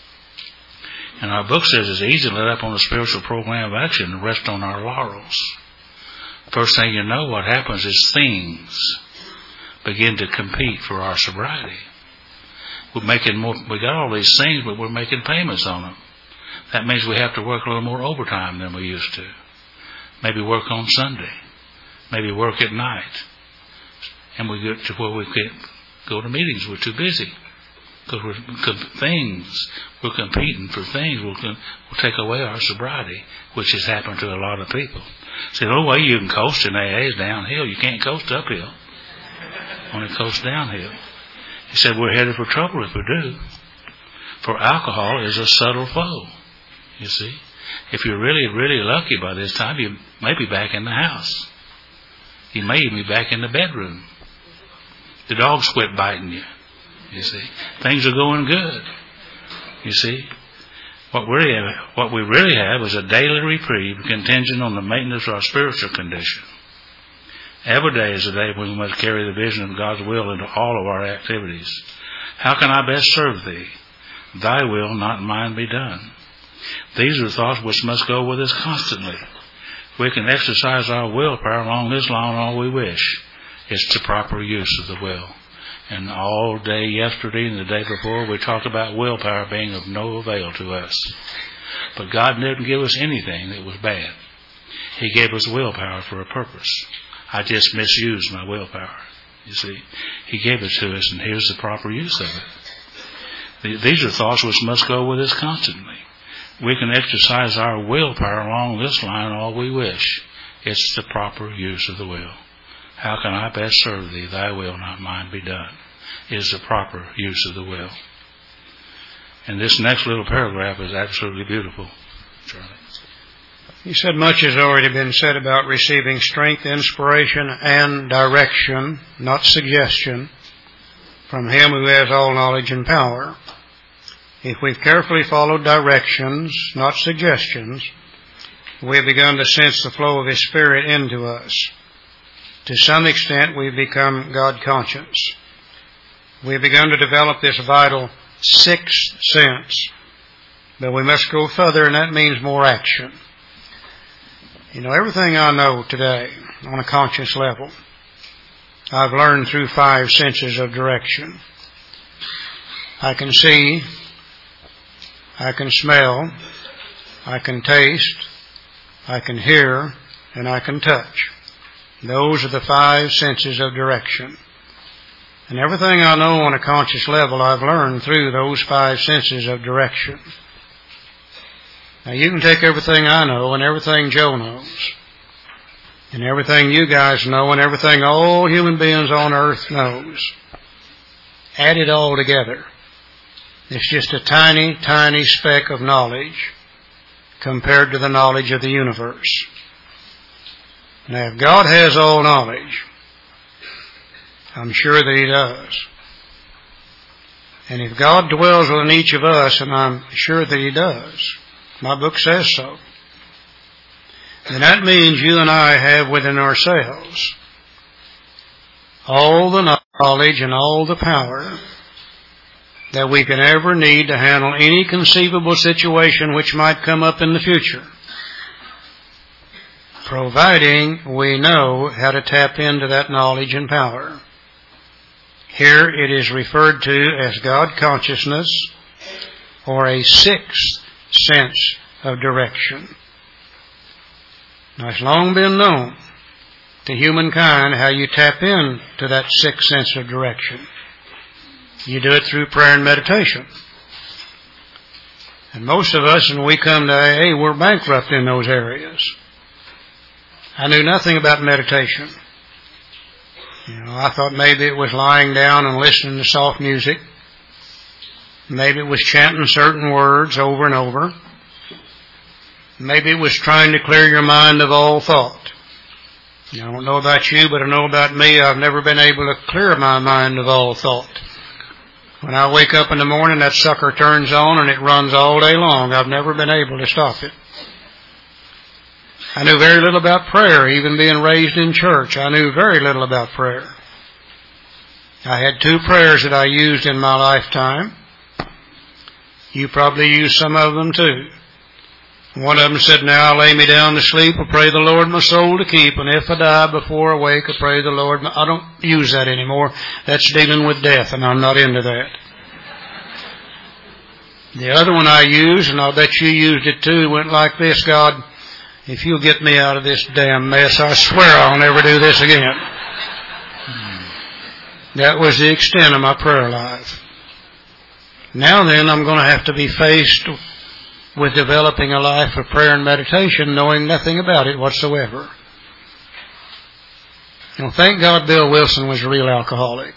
And our book says it's easy to let up on the spiritual program of action and rest on our laurels. First thing you know, what happens is things begin to compete for our sobriety. We're making more, we got all these things, but we're making payments on them. That means we have to work a little more overtime than we used to. Maybe work on Sunday. Maybe work at night. And we get to where we can't go to meetings. We're too busy. Because we're things, we're competing for things will will take away our sobriety, which has happened to a lot of people. See, the only way you can coast in A A is downhill. You can't coast uphill. Only coast downhill. He said we're headed for trouble if we do. For alcohol is a subtle foe. You see, if you're really, really lucky by this time, you may be back in the house. You may even be back in the bedroom. The dogs quit biting you. You see, things are going good. You see, what we have, what we really have is a daily reprieve contingent on the maintenance of our spiritual condition. Every day is a day when we must carry the vision of God's will into all of our activities. How can I best serve Thee? Thy will, not mine, be done. These are thoughts which must go with us constantly. We can exercise our willpower along this line all we wish. It's the proper use of the will. And all day yesterday and the day before, we talked about willpower being of no avail to us. But God didn't give us anything that was bad. He gave us willpower for a purpose. I just misused my willpower. You see, He gave it to us, and here's the proper use of it. These are thoughts which must go with us constantly. We can exercise our willpower along this line all we wish. It's the proper use of the will. How can I best serve Thee? Thy will, not mine, be done. Is the proper use of the will. And this next little paragraph is absolutely beautiful, Charlie. He said much has already been said about receiving strength, inspiration, and direction, not suggestion, from Him who has all knowledge and power. If we've carefully followed directions, not suggestions, we have begun to sense the flow of His Spirit into us. To some extent, we've become God-conscious. We've begun to develop this vital sixth sense. But we must go further, and that means more action. You know, everything I know today on a conscious level, I've learned through five senses of direction. I can see, I can smell, I can taste, I can hear, and I can touch. Those are the five senses of direction. And everything I know on a conscious level, I've learned through those five senses of direction. Now, you can take everything I know and everything Joe knows, and everything you guys know and everything all human beings on earth knows. Add it all together. It's just a tiny, tiny speck of knowledge compared to the knowledge of the universe. Now, if God has all knowledge, I'm sure that He does. And if God dwells within each of us, and I'm sure that He does, my book says so, then that means you and I have within ourselves all the knowledge and all the power that we can ever need to handle any conceivable situation which might come up in the future, providing we know how to tap into that knowledge and power. Here it is referred to as God consciousness, or a sixth sense of direction. Now, it's long been known to humankind how you tap into that sixth sense of direction. You do it through prayer and meditation. And most of us, when we come to A A, we're bankrupt in those areas. I knew nothing about meditation. You know, I thought maybe it was lying down and listening to soft music. Maybe it was chanting certain words over and over. Maybe it was trying to clear your mind of all thought. I don't know about you, but I know about me. I've never been able to clear my mind of all thought. When I wake up in the morning, that sucker turns on and it runs all day long. I've never been able to stop it. I knew very little about prayer, even being raised in church. I knew very little about prayer. I had two prayers that I used in my lifetime. You probably used some of them too. One of them said, "Now I lay me down to sleep, I pray the Lord my soul to keep, and if I die before I wake, I pray the Lord." My... I don't use that anymore. That's dealing with death, and I'm not into that. The other one I used, and I'll bet you used it too, went like this: "God, if you'll get me out of this damn mess, I swear I'll never do this again." That was the extent of my prayer life. Now then, I'm going to have to be faced with developing a life of prayer and meditation, knowing nothing about it whatsoever. You know, thank God Bill Wilson was a real alcoholic.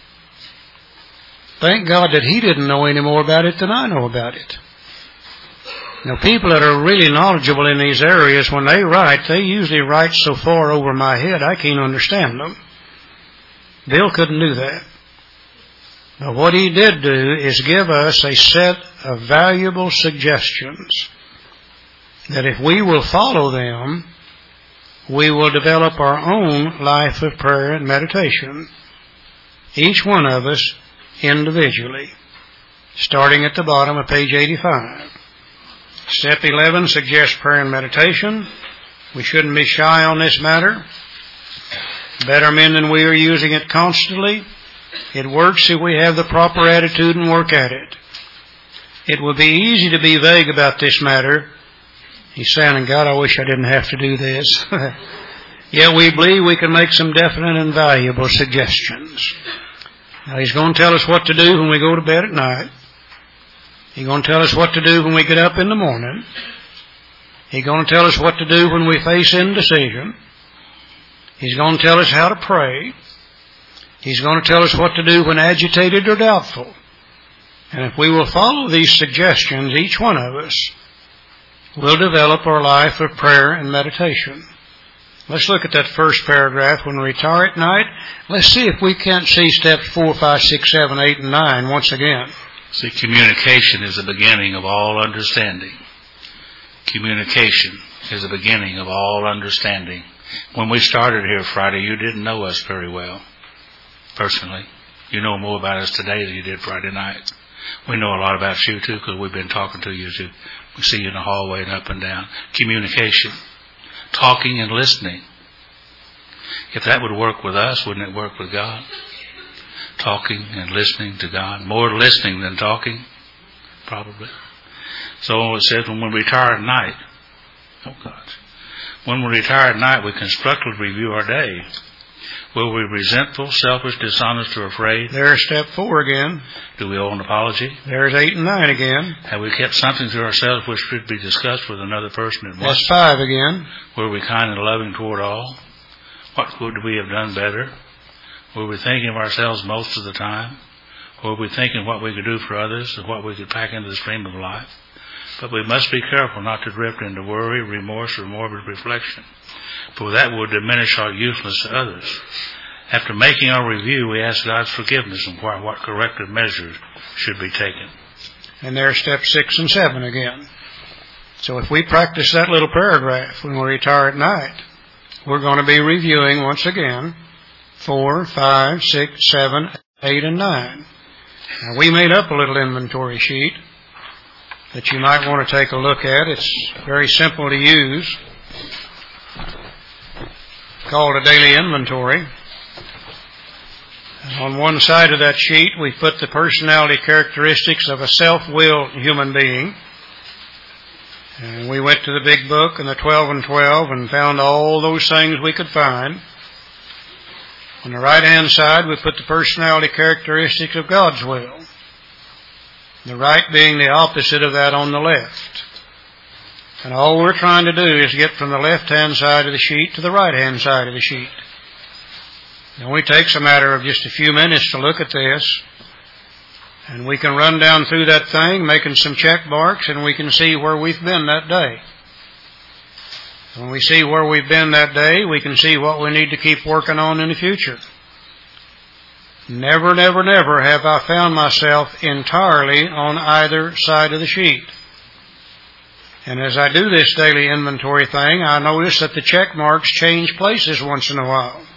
Thank God that he didn't know any more about it than I know about it. You know, people that are really knowledgeable in these areas, when they write, they usually write so far over my head I can't understand them. Bill couldn't do that. But what he did do is give us a set of valuable suggestions that if we will follow them, we will develop our own life of prayer and meditation, each one of us individually, starting at the bottom of page eighty-five. Step eleven suggests prayer and meditation. We shouldn't be shy on this matter. Better men than we are using it constantly. It works if we have the proper attitude and work at it. It would be easy to be vague about this matter. He's saying, "God, I wish I didn't have to do this." Yet we believe we can make some definite and valuable suggestions. Now, He's going to tell us what to do when we go to bed at night. He's going to tell us what to do when we get up in the morning. He's going to tell us what to do when we face indecision. He's going to tell us how to pray. He's going to tell us what to do when agitated or doubtful. And if we will follow these suggestions, each one of us will develop our life of prayer and meditation. Let's look at that first paragraph. When we retire at night, let's see if we can't see steps four, five, six, seven, eight, and nine once again. See, communication is the beginning of all understanding. Communication is the beginning of all understanding. When we started here Friday, you didn't know us very well. Personally, you know more about us today than you did Friday night. We know a lot about you too, because we've been talking to you too. We see you in the hallway and up and down. Communication, talking and listening. If that would work with us, wouldn't it work with God? Talking and listening to God. More listening than talking, probably. So it says when we retire at night, oh God, when we retire at night, we constructively review our day. Will we be resentful, selfish, dishonest, or afraid? There's step four again. Do we owe an apology? There's eight and nine again. Have we kept something to ourselves which should be discussed with another person at once? That's five again. Were we kind and loving toward all? What could we have done better? Were we thinking of ourselves most of the time? Were we thinking what we could do for others and what we could pack into the stream of life? But we must be careful not to drift into worry, remorse, or morbid reflection, for that will diminish our usefulness to others. After making our review, we ask God's forgiveness and what, what corrective measures should be taken. And there's step six and seven again. So if we practice that little paragraph when we retire at night, we're going to be reviewing once again four, five, six, seven, eight, and nine. Now, we made up a little inventory sheet that you might want to take a look at. It's very simple to use. It's called a daily inventory. And on one side of that sheet, we put the personality characteristics of a self-willed human being. And we went to the big book and the twelve and twelve and found all those things we could find. On the right-hand side, we put the personality characteristics of God's will. The right being the opposite of that on the left. And all we're trying to do is get from the left-hand side of the sheet to the right-hand side of the sheet. It only takes a matter of just a few minutes to look at this. And we can run down through that thing, making some check marks, and we can see where we've been that day. When we see where we've been that day, we can see what we need to keep working on in the future. Never, never, never have I found myself entirely on either side of the sheet. And as I do this daily inventory thing, I notice that the check marks change places once in a while.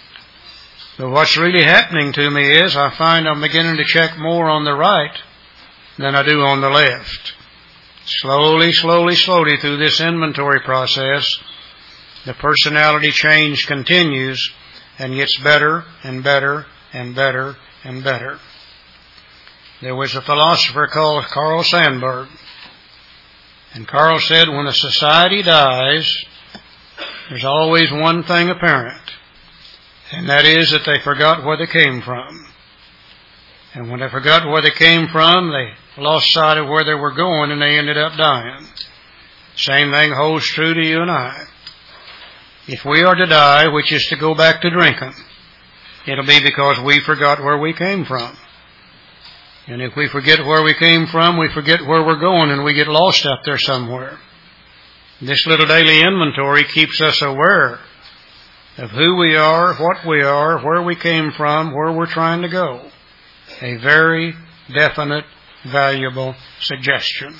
But what's really happening to me is I find I'm beginning to check more on the right than I do on the left. Slowly, slowly, slowly through this inventory process, the personality change continues and gets better and better and better and better. There was a philosopher called Carl Sandburg. And Carl said, when a society dies, there's always one thing apparent. And that is that they forgot where they came from. And when they forgot where they came from, they lost sight of where they were going and they ended up dying. Same thing holds true to you and I. If we are to die, which is to go back to drinking, it'll be because we forgot where we came from. And if we forget where we came from, we forget where we're going and we get lost up there somewhere. This little daily inventory keeps us aware of who we are, what we are, where we came from, where we're trying to go. A very definite, valuable suggestion.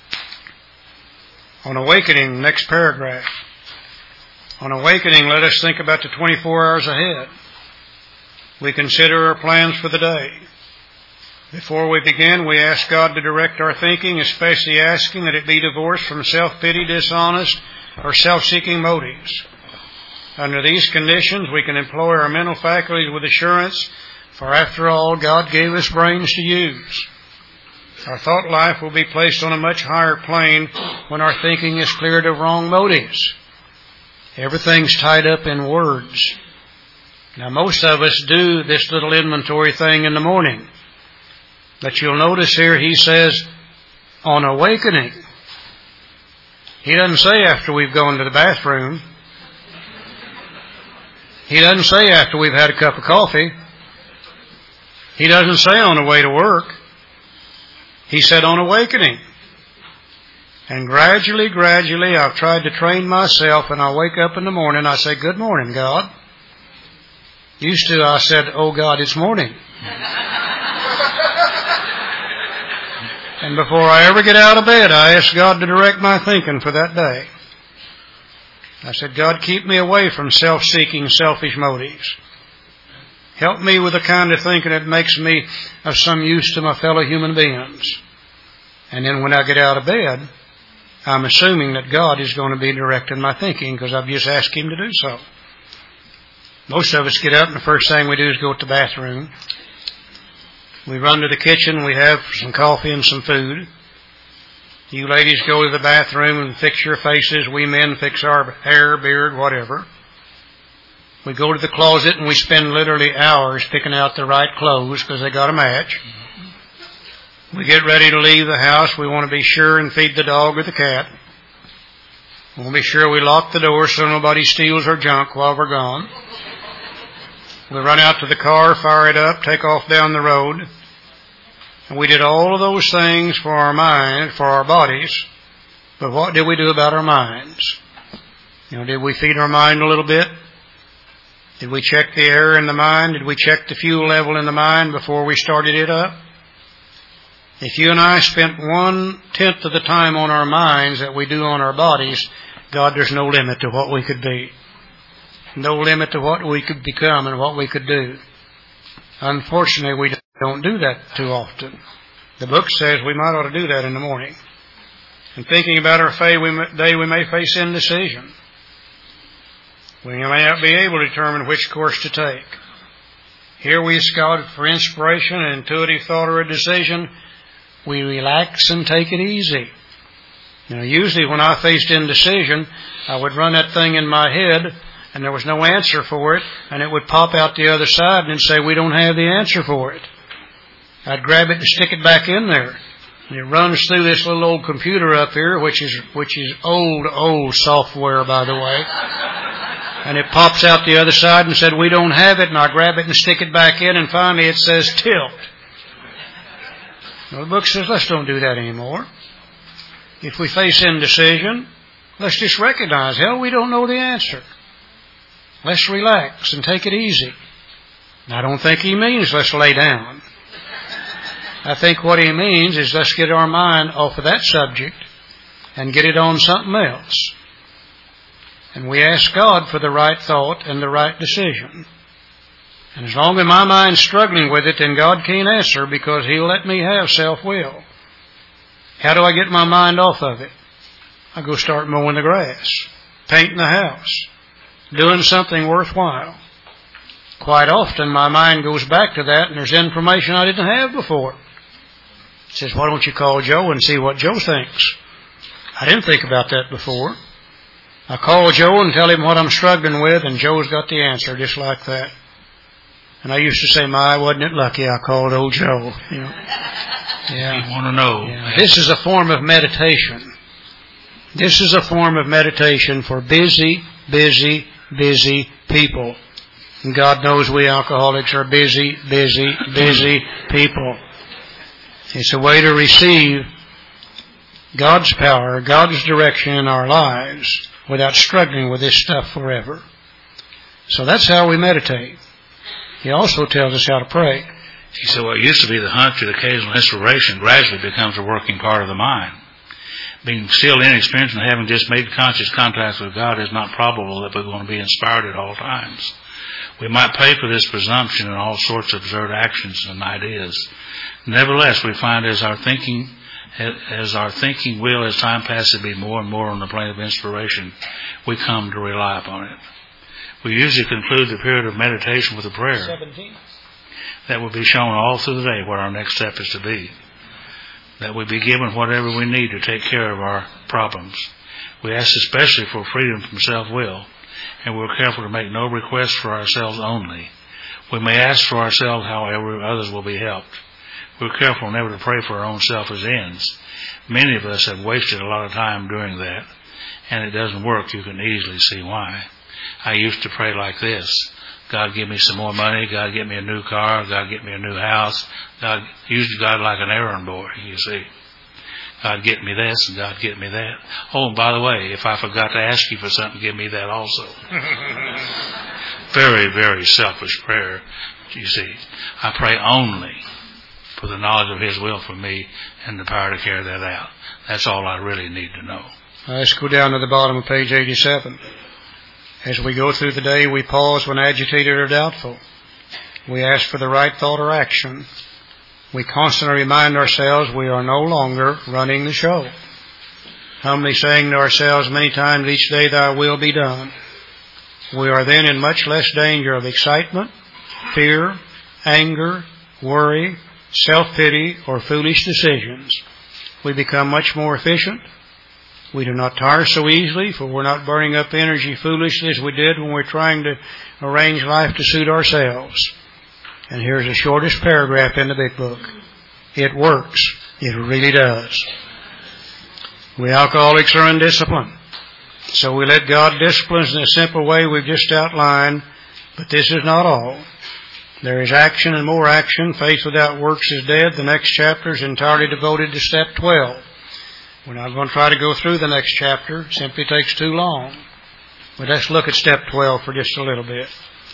On awakening, next paragraph. On awakening, let us think about the twenty-four hours ahead. We consider our plans for the day. Before we begin, we ask God to direct our thinking, especially asking that it be divorced from self-pity, dishonest, or self-seeking motives. Under these conditions, we can employ our mental faculties with assurance, for after all, God gave us brains to use. Our thought life will be placed on a much higher plane when our thinking is cleared of wrong motives. Everything's tied up in words. Now, most of us do this little inventory thing in the morning. But you'll notice here he says, on awakening. He doesn't say after we've gone to the bathroom. He doesn't say after we've had a cup of coffee. He doesn't say on the way to work. He said on awakening. And gradually, gradually, I've tried to train myself, and I wake up in the morning, I say, good morning, God. Used to, I said, oh God, it's morning. And before I ever get out of bed, I ask God to direct my thinking for that day. I said, God, keep me away from self-seeking, selfish motives. Help me with the kind of thinking that makes me of some use to my fellow human beings. And then when I get out of bed, I'm assuming that God is going to be directing my thinking because I've just asked Him to do so. Most of us get up and the first thing we do is go to the bathroom. We run to the kitchen, we have some coffee and some food. You ladies go to the bathroom and fix your faces. We men fix our hair, beard, whatever. We go to the closet and we spend literally hours picking out the right clothes because they got to match. We get ready to leave the house. We want to be sure and feed the dog or the cat. We want to be sure we lock the door so nobody steals our junk while we're gone. We run out to the car, fire it up, take off down the road. And we did all of those things for our mind, for our bodies. But what did we do about our minds? You know, did we feed our mind a little bit? Did we check the air in the mind? Did we check the fuel level in the mind before we started it up? If you and I spent one-tenth of the time on our minds that we do on our bodies, God, there's no limit to what we could be. No limit to what we could become and what we could do. Unfortunately, we don't do that too often. The book says we might ought to do that in the morning. And thinking about our day, we may face indecision. We may not be able to determine which course to take. Here we ask God for inspiration, an intuitive thought, or a decision. We relax and take it easy. Now, usually when I faced indecision, I would run that thing in my head, and there was no answer for it, and it would pop out the other side and say, we don't have the answer for it. I'd grab it and stick it back in there. And it runs through this little old computer up here, which is which is old, old software, by the way. And it pops out the other side and said, we don't have it, and I grab it and stick it back in, and finally it says tilt. Well, the book says, let's don't do that anymore. If we face indecision, let's just recognize, hell, we don't know the answer. Let's relax and take it easy. I don't think he means let's lay down. I think what he means is let's get our mind off of that subject and get it on something else. And we ask God for the right thought and the right decision. And as long as my mind's struggling with it, then God can't answer, because He'll let me have self-will. How do I get my mind off of it? I go start mowing the grass, painting the house, doing something worthwhile. Quite often my mind goes back to that, and there's information I didn't have before. It says, why don't you call Joe and see what Joe thinks? I didn't think about that before. I call Joe and tell him what I'm struggling with, and Joe's got the answer just like that. And I used to say, my, wasn't it lucky I called old Joe? You know? Yeah. You want to know. Yeah. This is a form of meditation. This is a form of meditation for busy, busy, busy people. And God knows we alcoholics are busy, busy, busy people. It's a way to receive God's power, God's direction in our lives without struggling with this stuff forever. So that's how we meditate. He also tells us how to pray. He said what used to be the hunch and occasional inspiration gradually becomes a working part of the mind. Being still inexperienced and having just made conscious contact with God, is not probable that we're going to be inspired at all times. We might pay for this presumption in all sorts of absurd actions and ideas. Nevertheless, we find as our thinking, as our thinking will, as time passes, be more and more on the plane of inspiration, we come to rely upon it. We usually conclude the period of meditation with a prayer seventeen. That will be shown all through the day what our next step is to be. That we be given whatever we need to take care of our problems. We ask especially for freedom from self-will, and we're careful to make no requests for ourselves only. We may ask for ourselves, however, others will be helped. We're careful never to pray for our own self as ends. Many of us have wasted a lot of time doing that, and it doesn't work. You can easily see why. I used to pray like this: God, give me some more money. God, get me a new car. God, get me a new house. God, use God like an errand boy, you see. God, get me this, and God, get me that. Oh, and by the way, if I forgot to ask you for something, give me that also. Very, very selfish prayer, you see. I pray only for the knowledge of His will for me and the power to carry that out. That's all I really need to know. Let's go down to the bottom of page eighty-seven. As we go through the day, we pause when agitated or doubtful. We ask for the right thought or action. We constantly remind ourselves we are no longer running the show. Humbly saying to ourselves many times each day, Thy will be done. We are then in much less danger of excitement, fear, anger, worry, self-pity, or foolish decisions. We become much more efficient. We do not tire so easily, for we're not burning up energy foolishly as we did when we were trying to arrange life to suit ourselves. And here's the shortest paragraph in the big book. It works. It really does. We alcoholics are undisciplined. So we let God discipline us in a simple way we've just outlined, but this is not all. There is action and more action. Faith without works is dead. The next chapter is entirely devoted to step twelve. We're not going to try to go through the next chapter. It simply takes too long. But let's look at step twelve for just a little bit.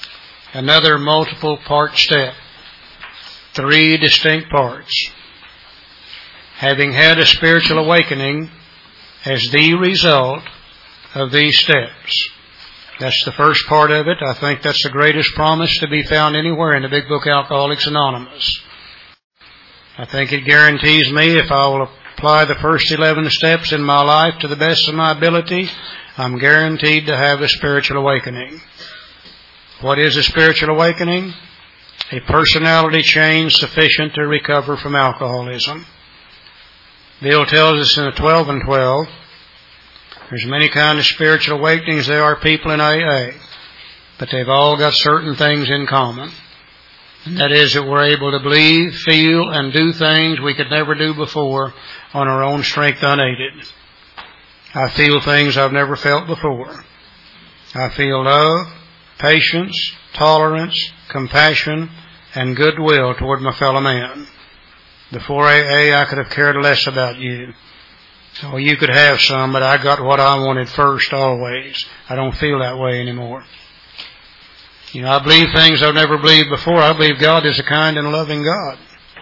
another multiple part step, three distinct parts. Having had a spiritual awakening as the result of these steps. That's the first part of it. I think that's the greatest promise to be found anywhere in the Big Book Alcoholics Anonymous. I think it guarantees me if I will apply the first eleven steps in my life to the best of my ability, I'm guaranteed to have a spiritual awakening. What is a spiritual awakening? A personality change sufficient to recover from alcoholism. Bill tells us in the twelve and twelve, there's many kinds of spiritual awakenings. There are people in A A, but they've all got certain things in common. And that is that we're able to believe, feel, and do things we could never do before on our own strength unaided. I feel things I've never felt before. I feel love, patience, tolerance, compassion, and goodwill toward my fellow man. Before A A, I could have cared less about you. Oh, you could have some, but I got what I wanted first always. I don't feel that way anymore. You know, I believe things I've never believed before. I believe God is a kind and loving God.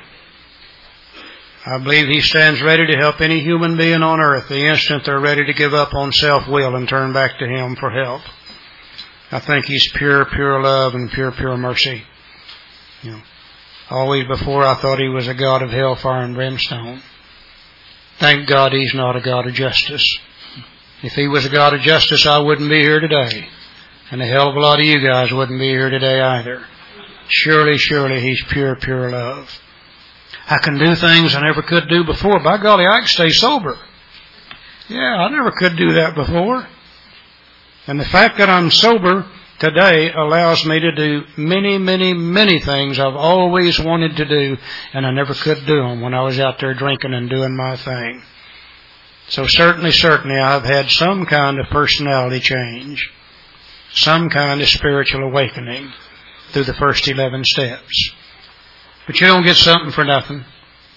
I believe He stands ready to help any human being on earth the instant they're ready to give up on self-will and turn back to Him for help. I think He's pure, pure love and pure, pure mercy. You know, always before I thought He was a God of hellfire and brimstone. Thank God He's not a God of justice. If He was a God of justice, I wouldn't be here today. And a hell of a lot of you guys wouldn't be here today either. Surely, surely He's pure, pure love. I can do things I never could do before. By golly, I can stay sober. Yeah, I never could do that before. And the fact that I'm sober today allows me to do many, many, many things I've always wanted to do, and I never could do them when I was out there drinking and doing my thing. So certainly, certainly, I've had some kind of personality change, some kind of spiritual awakening through the first eleven steps. But you don't get something for nothing.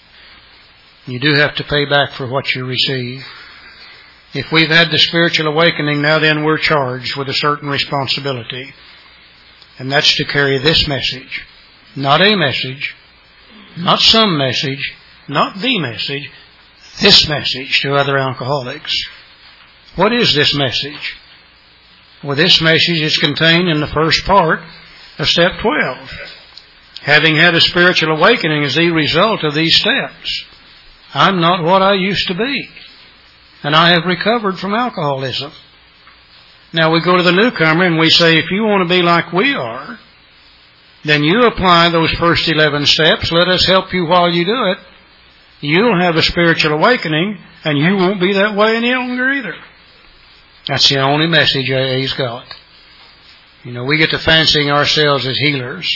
You do have to pay back for what you receive. If we've had the spiritual awakening, now then we're charged with a certain responsibility. And that's to carry this message. Not a message, not some message, not the message, this message to other alcoholics. What is this message? Well, this message is contained in the first part of step twelve. Having had a spiritual awakening as the result of these steps, I'm not what I used to be. And I have recovered from alcoholism. Now we go to the newcomer and we say, if you want to be like we are, then you apply those first eleven steps. Let us help you while you do it. You'll have a spiritual awakening, and you won't be that way any longer either. That's the only message A A's got. You know, we get to fancying ourselves as healers.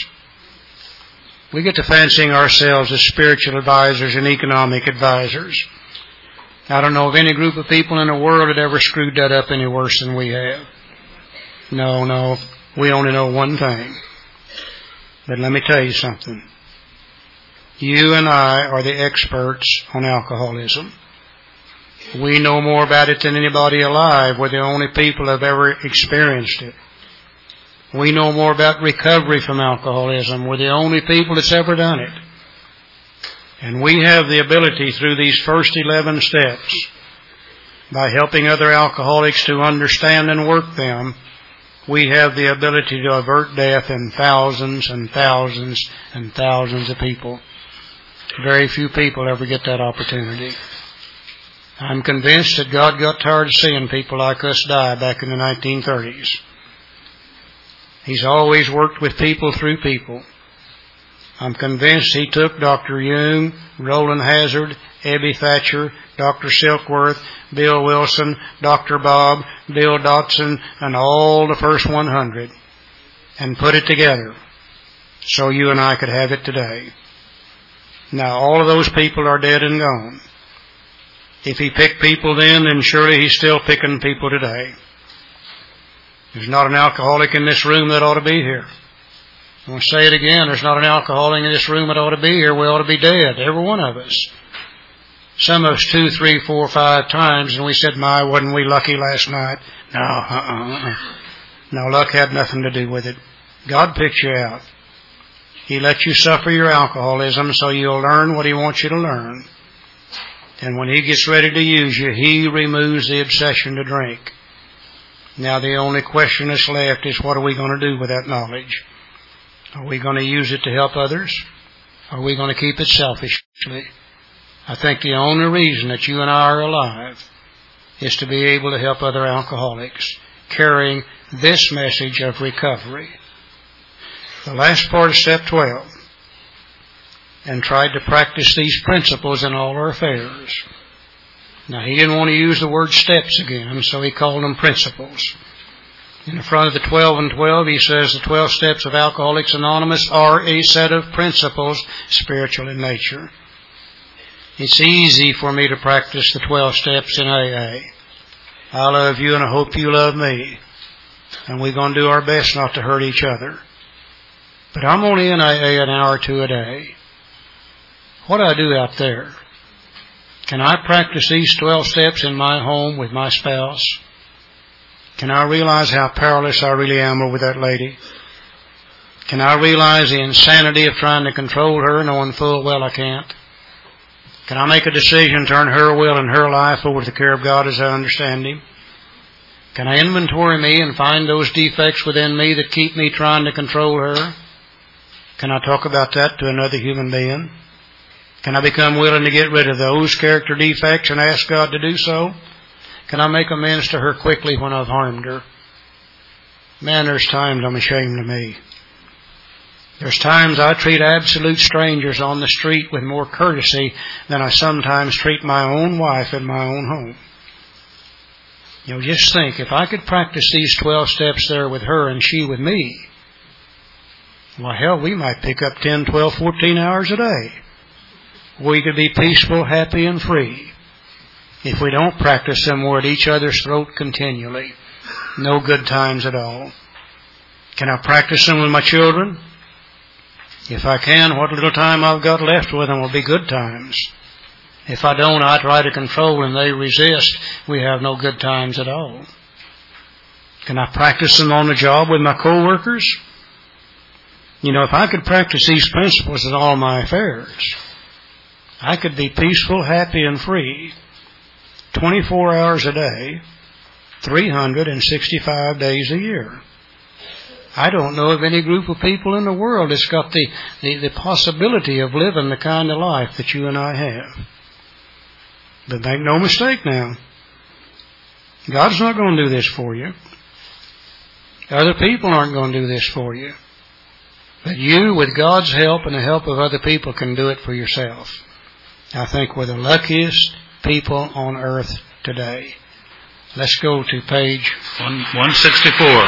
We get to fancying ourselves as spiritual advisors and economic advisors. I don't know of any group of people in the world that ever screwed that up any worse than we have. No, no, we only know one thing. But let me tell you something. You and I are the experts on alcoholism. We know more about it than anybody alive. We're the only people that have ever experienced it. We know more about recovery from alcoholism. We're the only people that's ever done it. And we have the ability through these first eleven steps, by helping other alcoholics to understand and work them, we have the ability to avert death in thousands and thousands and thousands of people. Very few people ever get that opportunity. I'm convinced that God got tired of seeing people like us die back in the nineteen thirties. He's always worked with people through people. I'm convinced He took Doctor Jung, Roland Hazard, Ebby Thatcher, Doctor Silkworth, Bill Wilson, Doctor Bob, Bill Dotson, and all the first one hundred, and put it together so you and I could have it today. Now, all of those people are dead and gone. If He picked people then, then surely He's still picking people today. There's not an alcoholic in this room that ought to be here. I'm going to say it again. There's not an alcoholic in this room that ought to be here. We ought to be dead, every one of us. Some of us two, three, four, five times, and we said, my, wasn't we lucky last night? No, uh-uh, uh-uh. No, luck had nothing to do with it. God picked you out. He let you suffer your alcoholism so you'll learn what He wants you to learn. And when He gets ready to use you, He removes the obsession to drink. Now the only question that's left is, what are we going to do with that knowledge? Are we going to use it to help others? Or are we going to keep it selfishly? I think the only reason that you and I are alive is to be able to help other alcoholics, carrying this message of recovery. The last part of step twelve, and tried to practice these principles in all our affairs. Now, he didn't want to use the word steps again, so he called them principles. In the front of the twelve and twelve, he says the twelve steps of Alcoholics Anonymous are a set of principles, spiritual in nature. It's easy for me to practice the twelve steps in A A. I love you and I hope you love me. And we're going to do our best not to hurt each other. But I'm only in A A an hour or two a day. What do I do out there? Can I practice these twelve steps in my home with my spouse? Can I realize how powerless I really am over that lady? Can I realize the insanity of trying to control her, knowing full well I can't? Can I make a decision to turn her will and her life over to the care of God as I understand Him? Can I inventory me and find those defects within me that keep me trying to control her? Can I talk about that to another human being? Can I become willing to get rid of those character defects and ask God to do so? Can I make amends to her quickly when I've harmed her? Man, there's times I'm ashamed of me. There's times I treat absolute strangers on the street with more courtesy than I sometimes treat my own wife in my own home. You know, just think, if I could practice these twelve steps there with her and she with me, well, hell, we might pick up ten, twelve, fourteen hours a day. We could be peaceful, happy, and free. If we don't practice them, we're at each other's throat continually. No good times at all. Can I practice them with my children? If I can, what little time I've got left with them will be good times. If I don't, I try to control and they resist. We have no good times at all. Can I practice them on the job with my co-workers? You know, if I could practice these principles in all my affairs, I could be peaceful, happy, and free twenty-four hours a day, three hundred sixty-five days a year. I don't know of any group of people in the world that's got the, the, the possibility of living the kind of life that you and I have. But make no mistake now, God's not going to do this for you. Other people aren't going to do this for you. But you, with God's help and the help of other people, can do it for yourself. I think we're the luckiest people on earth today. Let's go to page one sixty-four.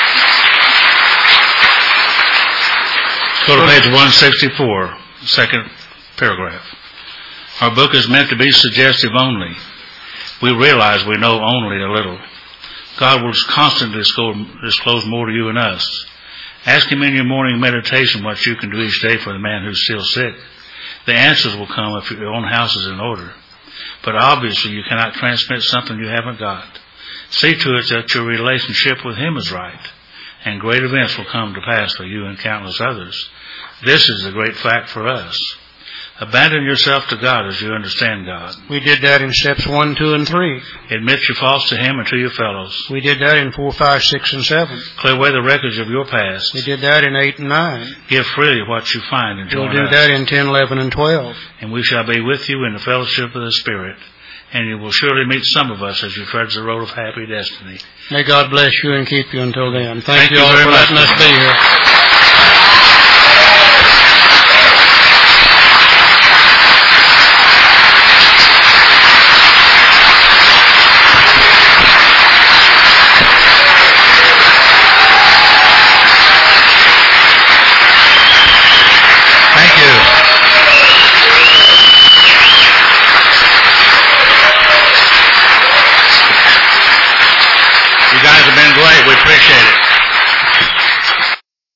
Go to page one sixty-four, second paragraph. Our book is meant to be suggestive only. We realize we know only a little. God will constantly disclose more to you and us. Ask Him in your morning meditation what you can do each day for the man who's still sick. The answers will come if your own house is in order. But obviously you cannot transmit something you haven't got. See to it that your relationship with Him is right, and great events will come to pass for you and countless others. This is the great fact for us. Abandon yourself to God as you understand God. We did that in steps one, two, and three. Admit your faults to Him and to your fellows. We did that in four, five, six, and seven. Clear away the wreckage of your past. We did that in eight and nine. Give freely what you find and join us. We'll do that in ten, eleven, and twelve. And we shall be with you in the fellowship of the Spirit. And you will surely meet some of us as you tread the road of happy destiny. May God bless you and keep you until then. Thank, Thank you you all very for much. letting us be here.